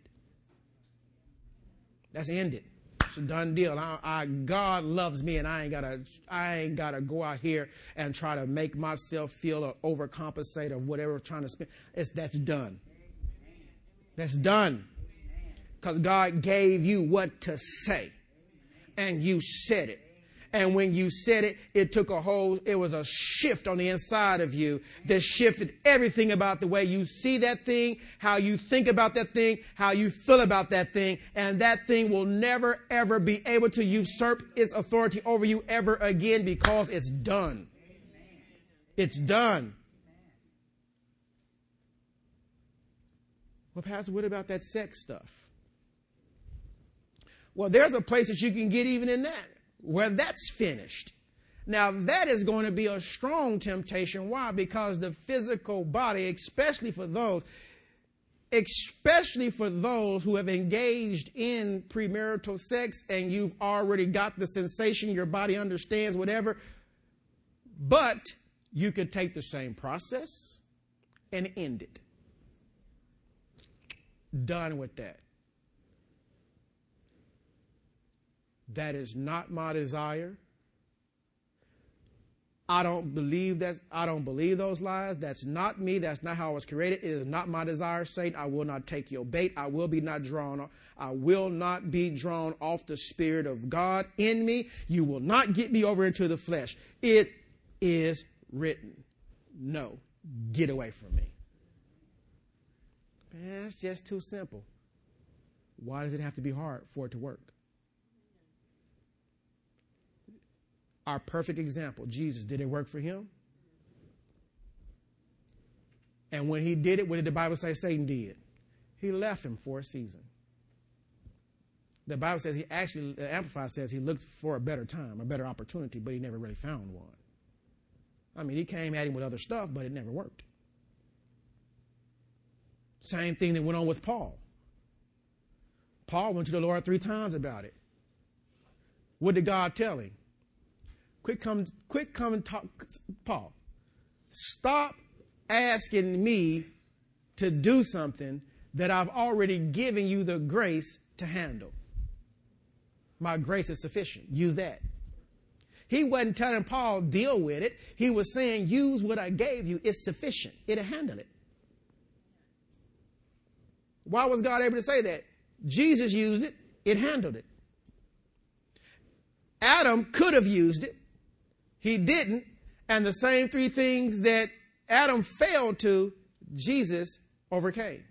That's ended. It's a done deal. I, I, God loves me, and I ain't gotta. I ain't gotta go out here and try to make myself feel or overcompensate of whatever I'm trying to spend. It's that's done. That's done. Because God gave you what to say, and you said it. And when you said it, it took a whole, it was a shift on the inside of you that shifted everything about the way you see that thing, how you think about that thing, how you feel about that thing. And that thing will never, ever be able to usurp its authority over you ever again because it's done. It's done. Well, Pastor, what about that sex stuff? Well, there's a place that you can get even in that, where that's finished. Now, that is going to be a strong temptation. Why? Because the physical body, especially for those, especially for those who have engaged in premarital sex and you've already got the sensation, your body understands, whatever. But you could take the same process and end it. Done with that. That is not my desire. I don't believe that. I don't believe those lies. That's not me. That's not how I was created. It is not my desire, Satan. I will not take your bait. I will be not drawn. I will not be drawn off the Spirit of God in me. You will not get me over into the flesh. It is written. No, get away from me. Man, it's just too simple. Why does it have to be hard for it to work? Our perfect example, Jesus, did it work for him? And when he did it, what did the Bible say Satan did? He left him for a season. The Bible says he actually, the Amplified says he looked for a better time, a better opportunity, but he never really found one. I mean, he came at him with other stuff, but it never worked. Same thing that went on with Paul. Paul went to the Lord three times about it. What did God tell him? Quick come, quick come and talk, Paul. Stop asking me to do something that I've already given you the grace to handle. My grace is sufficient. Use that. He wasn't telling Paul, deal with it. He was saying, use what I gave you. It's sufficient. It'll handle it. Why was God able to say that? Jesus used it. It handled it. Adam could have used it. He didn't. And the same three things that Adam failed to, Jesus overcame.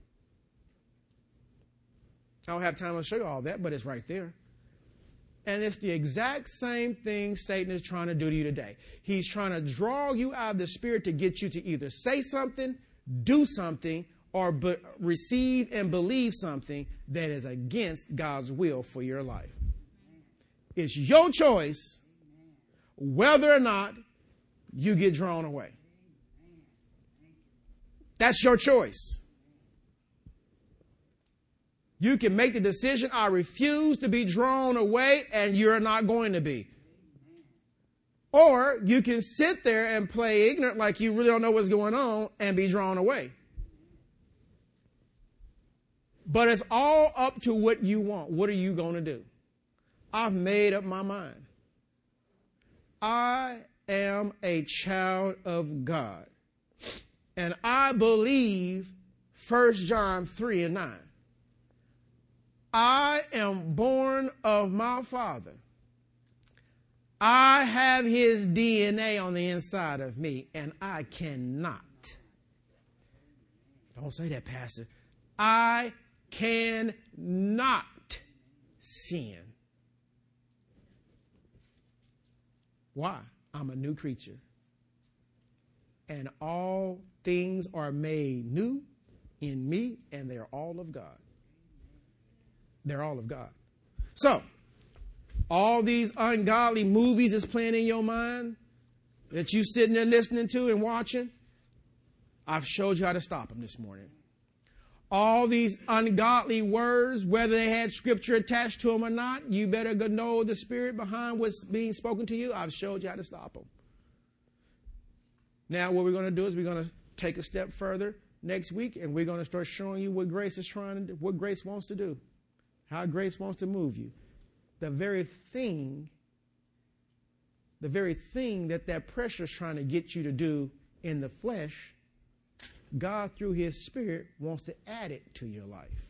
I don't have time to show you all that, but it's right there. And it's the exact same thing Satan is trying to do to you today. He's trying to draw you out of the Spirit to get you to either say something, do something, or be- receive and believe something that is against God's will for your life. It's your choice whether or not you get drawn away. That's your choice. You can make the decision, I refuse to be drawn away, and you're not going to be. Or you can sit there and play ignorant like you really don't know what's going on and be drawn away. But it's all up to what you want. What are you going to do? I've made up my mind. I am a child of God. And I believe First John three and nine. I am born of my Father. I have his D N A on the inside of me, and I cannot. Don't say that, Pastor. I cannot sin. Why? I'm a new creature. And all things are made new in me, and they're all of God. They're all of God. So, all these ungodly movies is playing in your mind that you sitting there listening to and watching, I've showed you how to stop them this morning. All these ungodly words, whether they had scripture attached to them or not, you better go know the spirit behind what's being spoken to you. I've showed you how to stop them. Now, what we're going to do is we're going to take a step further next week, and we're going to start showing you what grace is trying to do, what grace wants to do. How grace wants to move you. The very thing, the very thing that that pressure is trying to get you to do in the flesh, God, through his Spirit, wants to add it to your life.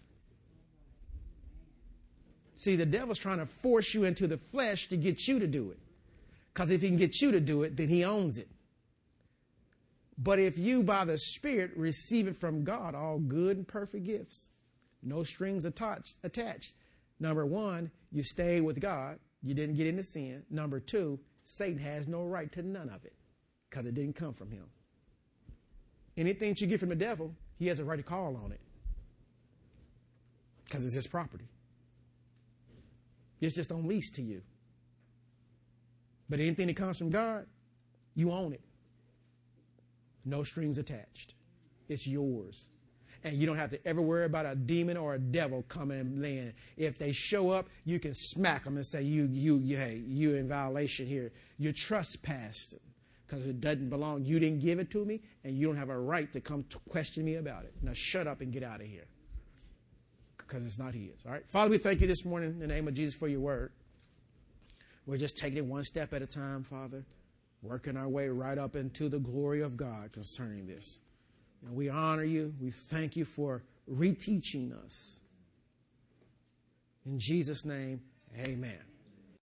See, the devil's trying to force you into the flesh to get you to do it. Because if he can get you to do it, then he owns it. But if you, by the Spirit, receive it from God, all good and perfect gifts, no strings attached. attached. Number one, you stayed with God. You didn't get into sin. Number two, Satan has no right to none of it because it didn't come from him. Anything that you get from the devil, he has a right to call on it because it's his property. It's just on lease to you. But anything that comes from God, you own it. No strings attached. It's yours. And you don't have to ever worry about a demon or a devil coming and laying. If they show up, you can smack them and say, you, you, you, hey, you're in violation here. You're trespassing because it doesn't belong. You didn't give it to me, and you don't have a right to come to question me about it. Now shut up and get out of here because it's not his. All right. Father, we thank you this morning in the name of Jesus for your word. We're just taking it one step at a time, Father, working our way right up into the glory of God concerning this. And we honor you. We thank you for reteaching us. In Jesus' name, amen.